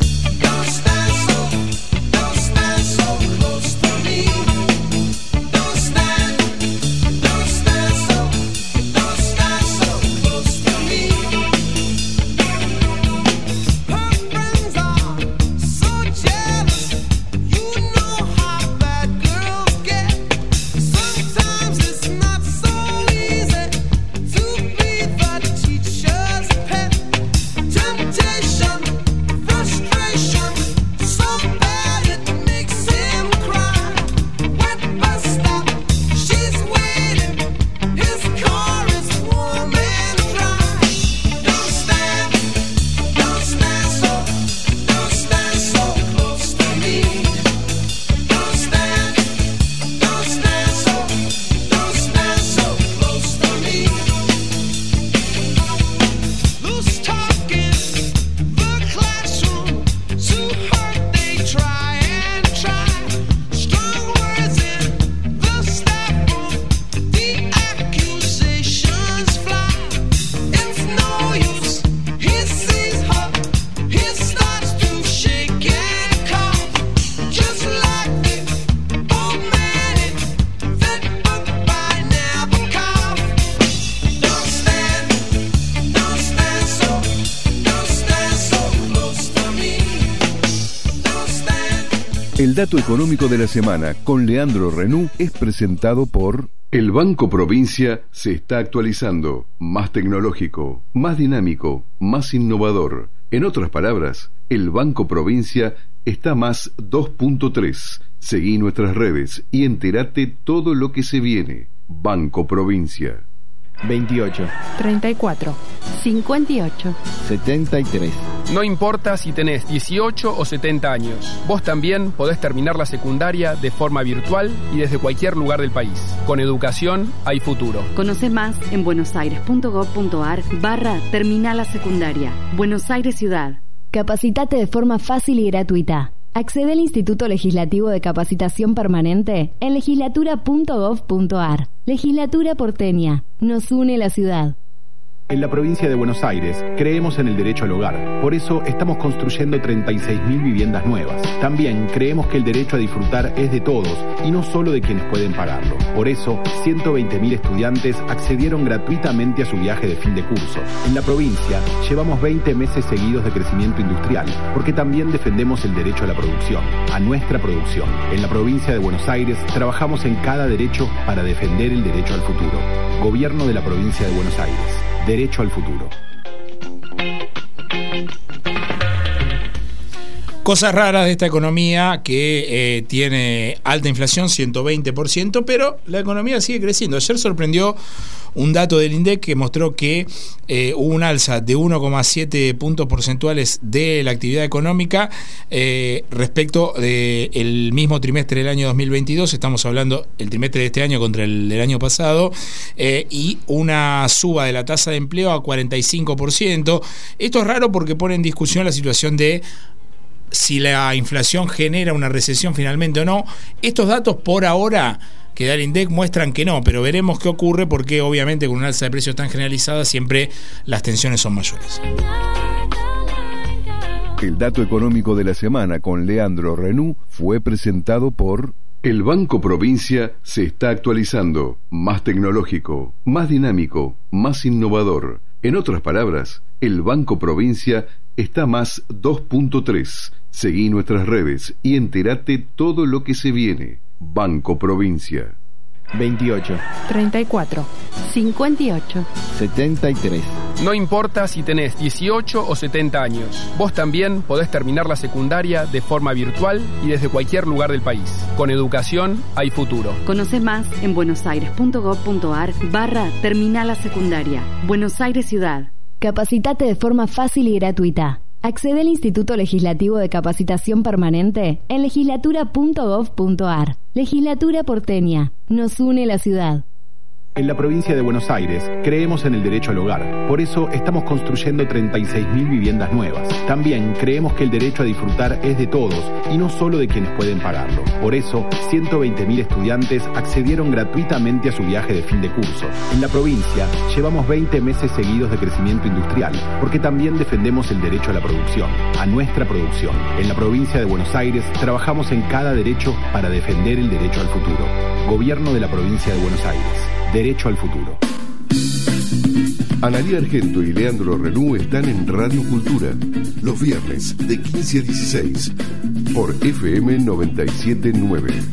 El dato económico de la semana con Leandro Renú es presentado por... El Banco Provincia se está actualizando, más tecnológico, más dinámico, más innovador. En otras palabras, el Banco Provincia está más dos punto tres. Seguí nuestras redes y entérate todo lo que se viene. Banco Provincia. veintiocho, treinta y cuatro, cincuenta y ocho, setenta y tres. No importa si tenés dieciocho o setenta años, vos también podés terminar la secundaria de forma virtual y desde cualquier lugar del país. Con educación hay futuro. Conoce más en buenosaires.gov.ar barra terminal la secundaria. Buenos Aires Ciudad. Capacitate de forma fácil y gratuita. Accede al Instituto Legislativo de Capacitación Permanente en legislatura punto gov punto ar. Legislatura porteña. Nos une la ciudad. En la provincia de Buenos Aires creemos en el derecho al hogar. Por eso estamos construyendo treinta y seis mil viviendas nuevas. También creemos que el derecho a disfrutar es de todos y no solo de quienes pueden pagarlo. Por eso, ciento veinte mil estudiantes accedieron gratuitamente a su viaje de fin de curso. En la provincia llevamos veinte meses seguidos de crecimiento industrial, porque también defendemos el derecho a la producción, a nuestra producción. En la provincia de Buenos Aires trabajamos en cada derecho para defender el derecho al futuro. Gobierno de la provincia de Buenos Aires. Derecho al futuro. Cosas raras de esta economía que eh, tiene alta inflación, ciento veinte por ciento, pero la economía sigue creciendo. Ayer sorprendió un dato del INDEC que mostró que eh, hubo un alza de uno coma siete puntos porcentuales de la actividad económica eh, respecto del mismo trimestre del año dos mil veintidós. Estamos hablando el trimestre de este año contra el del año pasado, eh, y una suba de la tasa de empleo a cuarenta y cinco por ciento. Esto es raro porque pone en discusión la situación de si la inflación genera una recesión finalmente o no. Estos datos por ahora que da el INDEC muestran que no, pero veremos qué ocurre, porque obviamente con una alza de precios tan generalizada siempre las tensiones son mayores. El dato económico de la semana con Leandro Renú fue presentado por... El Banco Provincia se está actualizando, más tecnológico, más dinámico, más innovador. En otras palabras, el Banco Provincia está más dos punto tres. Seguí nuestras redes y entérate todo lo que se viene. Banco Provincia. veintiocho, treinta y cuatro, cincuenta y ocho, setenta y tres. No importa si tenés dieciocho o setenta años, vos también podés terminar la secundaria de forma virtual y desde cualquier lugar del país. Con educación hay futuro. Conoce más en buenosaires.gov.ar barra terminal la secundaria. Buenos Aires Ciudad. Capacitate de forma fácil y gratuita. Accede al Instituto Legislativo de Capacitación Permanente en legislatura punto gov punto ar. Legislatura porteña. Nos une la ciudad. En la provincia de Buenos Aires creemos en el derecho al hogar. Por eso estamos construyendo treinta y seis mil viviendas nuevas. También creemos que el derecho a disfrutar es de todos y no solo de quienes pueden pagarlo. Por eso, ciento veinte mil estudiantes accedieron gratuitamente a su viaje de fin de curso. En la provincia llevamos veinte meses seguidos de crecimiento industrial, porque también defendemos el derecho a la producción, a nuestra producción. En la provincia de Buenos Aires trabajamos en cada derecho para defender el derecho al futuro. Gobierno de la provincia de Buenos Aires. Derecho al futuro. Analía Argento y Leandro Renú están en Radio Cultura, los viernes de quince a dieciséis, por F M noventa y siete punto nueve.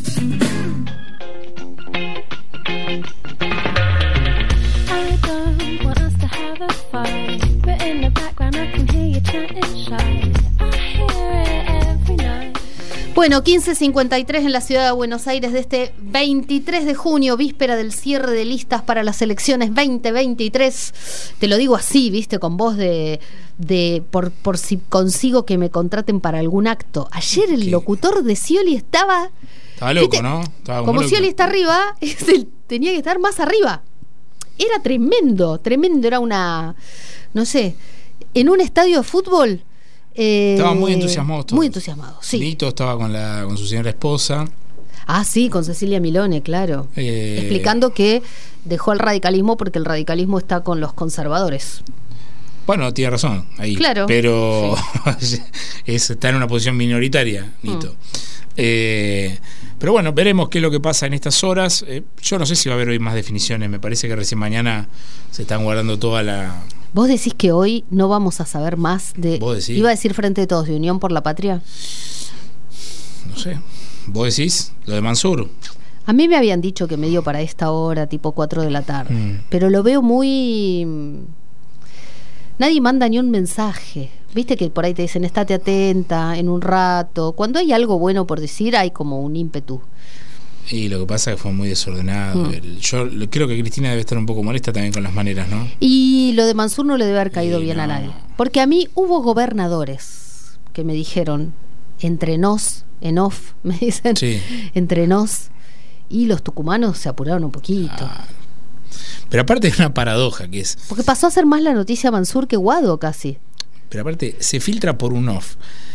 Bueno, quince cincuenta y tres en la ciudad de Buenos Aires de este veintitrés de junio, víspera del cierre de listas para las elecciones veinte veintitrés. Te lo digo así, viste, con voz de, de por, por si consigo que me contraten para algún acto. Ayer el locutor de Scioli estaba... Estaba loco, ¿viste? ¿no? Estaba como, como loco. Scioli está arriba, es el, tenía que estar más arriba. Era tremendo, tremendo, era una... No sé, en un estadio de fútbol... Eh, Estaban muy entusiasmados todos. Muy entusiasmados, sí. Lito estaba con la con su señora esposa. Ah, sí, con Cecilia Milone, claro. Eh, Explicando que dejó el radicalismo porque el radicalismo está con los conservadores. Bueno, tiene razón ahí. Claro. Pero sí. es, está en una posición minoritaria, Nito. Mm. Eh, pero bueno, veremos qué es lo que pasa en estas horas. Eh, yo no sé si va a haber hoy más definiciones. Me parece que recién mañana se están guardando toda la... ¿Vos decís que hoy no vamos a saber más de... ¿Vos decís? Iba a decir Frente de Todos, de Unión por la Patria. No sé. ¿Vos decís? Lo de Mansur. A mí me habían dicho que me dio para esta hora, tipo cuatro de la tarde. Mm. Pero lo veo muy... Nadie manda ni un mensaje. Viste que por ahí te dicen, estate atenta en un rato. Cuando hay algo bueno por decir, hay como un ímpetu. Y lo que pasa es que fue muy desordenado. Mm. El, yo creo que Cristina debe estar un poco molesta también con las maneras, ¿no? Y lo de Mansur no le debe haber caído y bien no. a nadie. Porque a mí hubo gobernadores que me dijeron, entre nos, en off, me dicen, sí. entre nos, y los tucumanos se apuraron un poquito. Ah. Pero aparte es una paradoja que es... Porque pasó a ser más la noticia Mansur que Guado casi. Pero aparte se filtra por un off.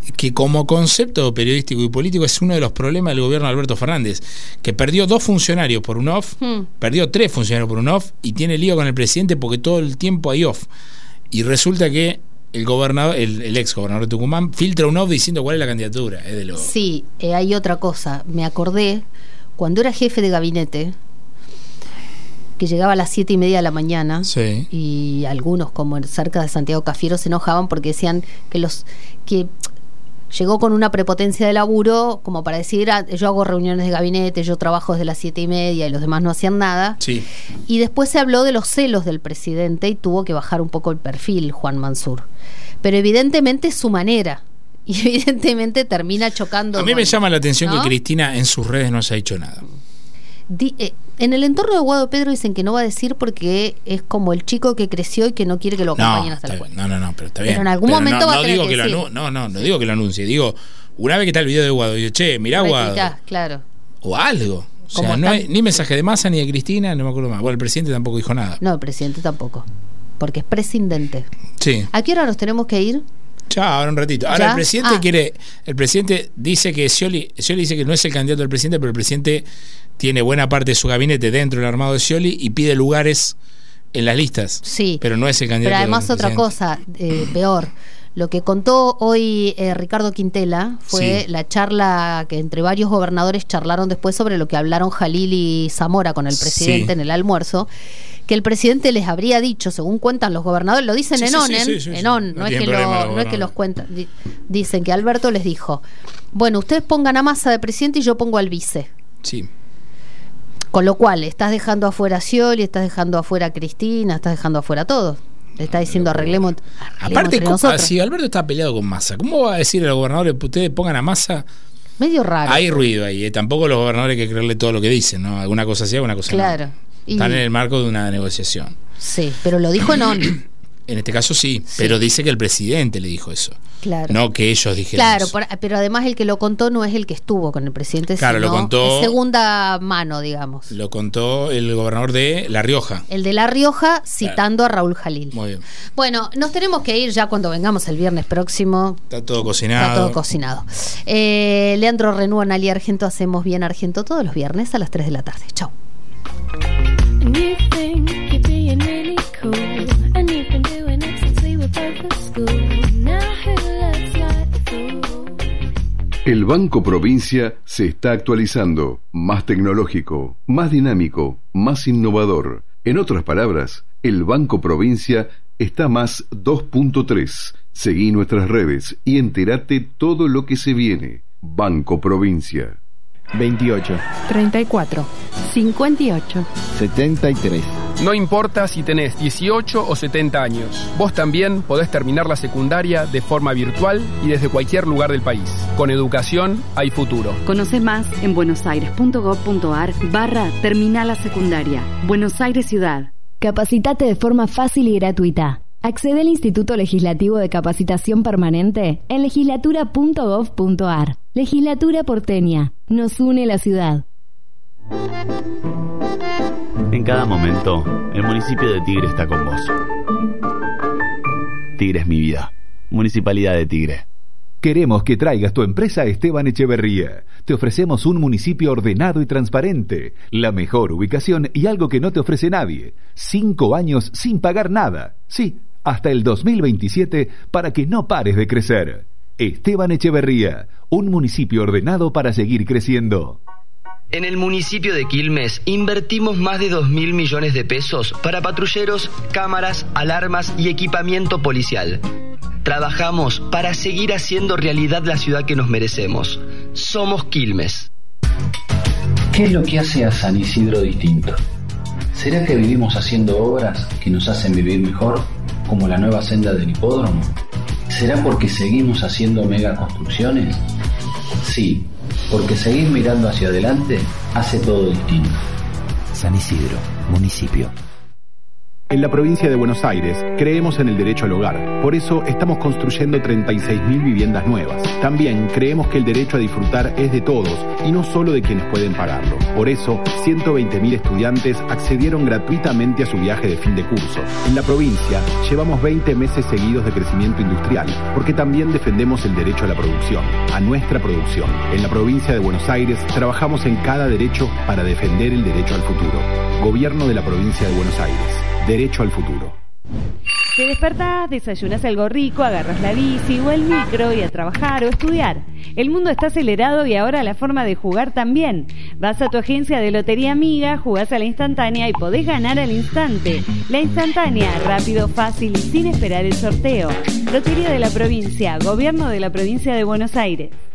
que como concepto periodístico y político es uno de los problemas del gobierno de Alberto Fernández, que perdió dos funcionarios por un off, hmm. perdió tres funcionarios por un off y tiene lío con el presidente porque todo el tiempo hay off. Y resulta que el gobernador, el, el ex gobernador de Tucumán filtra un off diciendo cuál es la candidatura. Es de lo... Sí, eh, hay otra cosa. Me acordé cuando era jefe de gabinete, que llegaba a las siete y media de la mañana, sí. y algunos, como cerca de Santiago Cafiero, se enojaban porque decían que los que llegó con una prepotencia de laburo como para decir, ah, yo hago reuniones de gabinete, yo trabajo desde las siete y media y los demás no hacían nada. Sí. Y después se habló de los celos del presidente y tuvo que bajar un poco el perfil Juan Mansur. Pero evidentemente es su manera. Y evidentemente termina chocando. A mí con, me llama la atención, ¿no?, que Cristina en sus redes no se ha hecho nada. Di, eh, en el entorno de Guado Pedro dicen que no va a decir porque es como el chico que creció y que no quiere que lo acompañen no, hasta la puerta. No, no, no, pero está bien. Pero en algún pero momento no, va no a tener digo que, que decir. Lo, no, no, no digo que lo anuncie. Digo, una vez que está el video de Guado, digo, che, mirá Guado. Claro. O algo. O sea, no hay ni mensaje de Massa ni de Cristina, no me acuerdo más. Bueno, el presidente tampoco dijo nada. No, el presidente tampoco. Porque es presidente. Sí. ¿A qué hora nos tenemos que ir? Ya, ahora un ratito. Ahora ¿Ya? el presidente ah. quiere, el presidente dice que Scioli, Scioli dice que no es el candidato del presidente, pero el presidente tiene buena parte de su gabinete dentro del armado de Scioli y pide lugares en las listas. Sí. Pero no es el candidato. Pero además del otra presidente. cosa, eh, peor. Lo que contó hoy eh, Ricardo Quintela fue Sí. la charla que entre varios gobernadores charlaron después sobre lo que hablaron Jalil y Zamora con el presidente Sí. en el almuerzo, que el presidente les habría dicho, según cuentan los gobernadores, lo dicen Sí, en sí, ON, sí, sí, sí, en sí. ON, No no, es tienen que problema lo, los no es que los cuentan, di- dicen que Alberto les dijo, bueno, ustedes pongan a Massa de presidente y yo pongo al vice. Sí. Con lo cual, estás dejando afuera a Scioli, estás dejando afuera a Cristina, estás dejando afuera a todos. Le está diciendo arreglemos, arreglemos Aparte, entre ¿cómo- nosotros. si Alberto está peleado con Massa, ¿cómo va a decir a los gobernadores ustedes pongan a Massa? Medio raro. Hay ruido ahí, ¿eh? Tampoco los gobernadores hay que creerle todo lo que dicen, ¿no? Alguna cosa sí, alguna cosa Claro. no. Y- Están en el marco de una negociación. Sí, pero lo dijo en ON. En este caso sí, Sí. pero dice que el presidente le dijo eso. Claro. No que ellos dijeron Claro, eso. por- pero además el que lo contó no es el que estuvo con el presidente, Claro, sino lo contó- es segunda mano, digamos. Lo contó el gobernador de La Rioja. El de La Rioja citando a Raúl Jalil. Muy bien. Bueno, nos tenemos que ir ya cuando vengamos el viernes próximo. Está todo cocinado. Está todo cocinado. Eh, Leandro Renú, Analia Argento, hacemos bien Argento todos los viernes a las tres de la tarde. Chau. And you think you're being really cool, and you've been doing it since we were both at school. Now who looks like a fool? El Banco Provincia se está actualizando, más tecnológico, más dinámico, más innovador. En otras palabras, el Banco Provincia está más dos punto tres. Seguí nuestras redes y entérate todo lo que se viene. Banco Provincia. veintiocho, treinta y cuatro, cincuenta y ocho. setenta y tres. No importa si tenés dieciocho o setenta años, vos también podés terminar la secundaria de forma virtual y desde cualquier lugar del país. Con educación hay futuro. Conoce más en buenosaires.gov.ar barra terminal la secundaria. Buenos Aires Ciudad. Capacitate de forma fácil y gratuita. Accede al Instituto Legislativo de Capacitación Permanente en legislatura punto gov punto ar. Legislatura porteña. Nos une la ciudad. En cada momento, el municipio de Tigre está con vos. Tigre es mi vida. Municipalidad de Tigre. Queremos que traigas tu empresa a Esteban Echeverría. Te ofrecemos un municipio ordenado y transparente, la mejor ubicación y algo que no te ofrece nadie. Cinco años sin pagar nada. Sí, hasta el dos mil veintisiete para que no pares de crecer. Esteban Echeverría, un municipio ordenado para seguir creciendo. En el municipio de Quilmes invertimos más de dos mil millones de pesos para patrulleros, cámaras, alarmas y equipamiento policial. Trabajamos para seguir haciendo realidad la ciudad que nos merecemos. Somos Quilmes. ¿Qué es lo que hace a San Isidro distinto? ¿Será que vivimos haciendo obras que nos hacen vivir mejor, como la nueva senda del hipódromo? ¿Será porque seguimos haciendo megaconstrucciones? Sí, porque seguir mirando hacia adelante hace todo distinto. San Isidro, municipio. En la provincia de Buenos Aires creemos en el derecho al hogar. Por eso estamos construyendo treinta y seis mil viviendas nuevas. También creemos que el derecho a disfrutar es de todos y no solo de quienes pueden pagarlo. Por eso, ciento veinte mil estudiantes accedieron gratuitamente a su viaje de fin de curso. En la provincia llevamos veinte meses seguidos de crecimiento industrial, porque también defendemos el derecho a la producción, a nuestra producción. En la provincia de Buenos Aires trabajamos en cada derecho para defender el derecho al futuro. Gobierno de la provincia de Buenos Aires. Derecho al futuro. Te despertás, desayunás algo rico, agarras la bici o el micro y a trabajar o estudiar. El mundo está acelerado y ahora la forma de jugar también. Vas a tu agencia de Lotería Amiga, jugás a la instantánea y podés ganar al instante. La instantánea, rápido, fácil y sin esperar el sorteo. Lotería de la provincia, Gobierno de la provincia de Buenos Aires.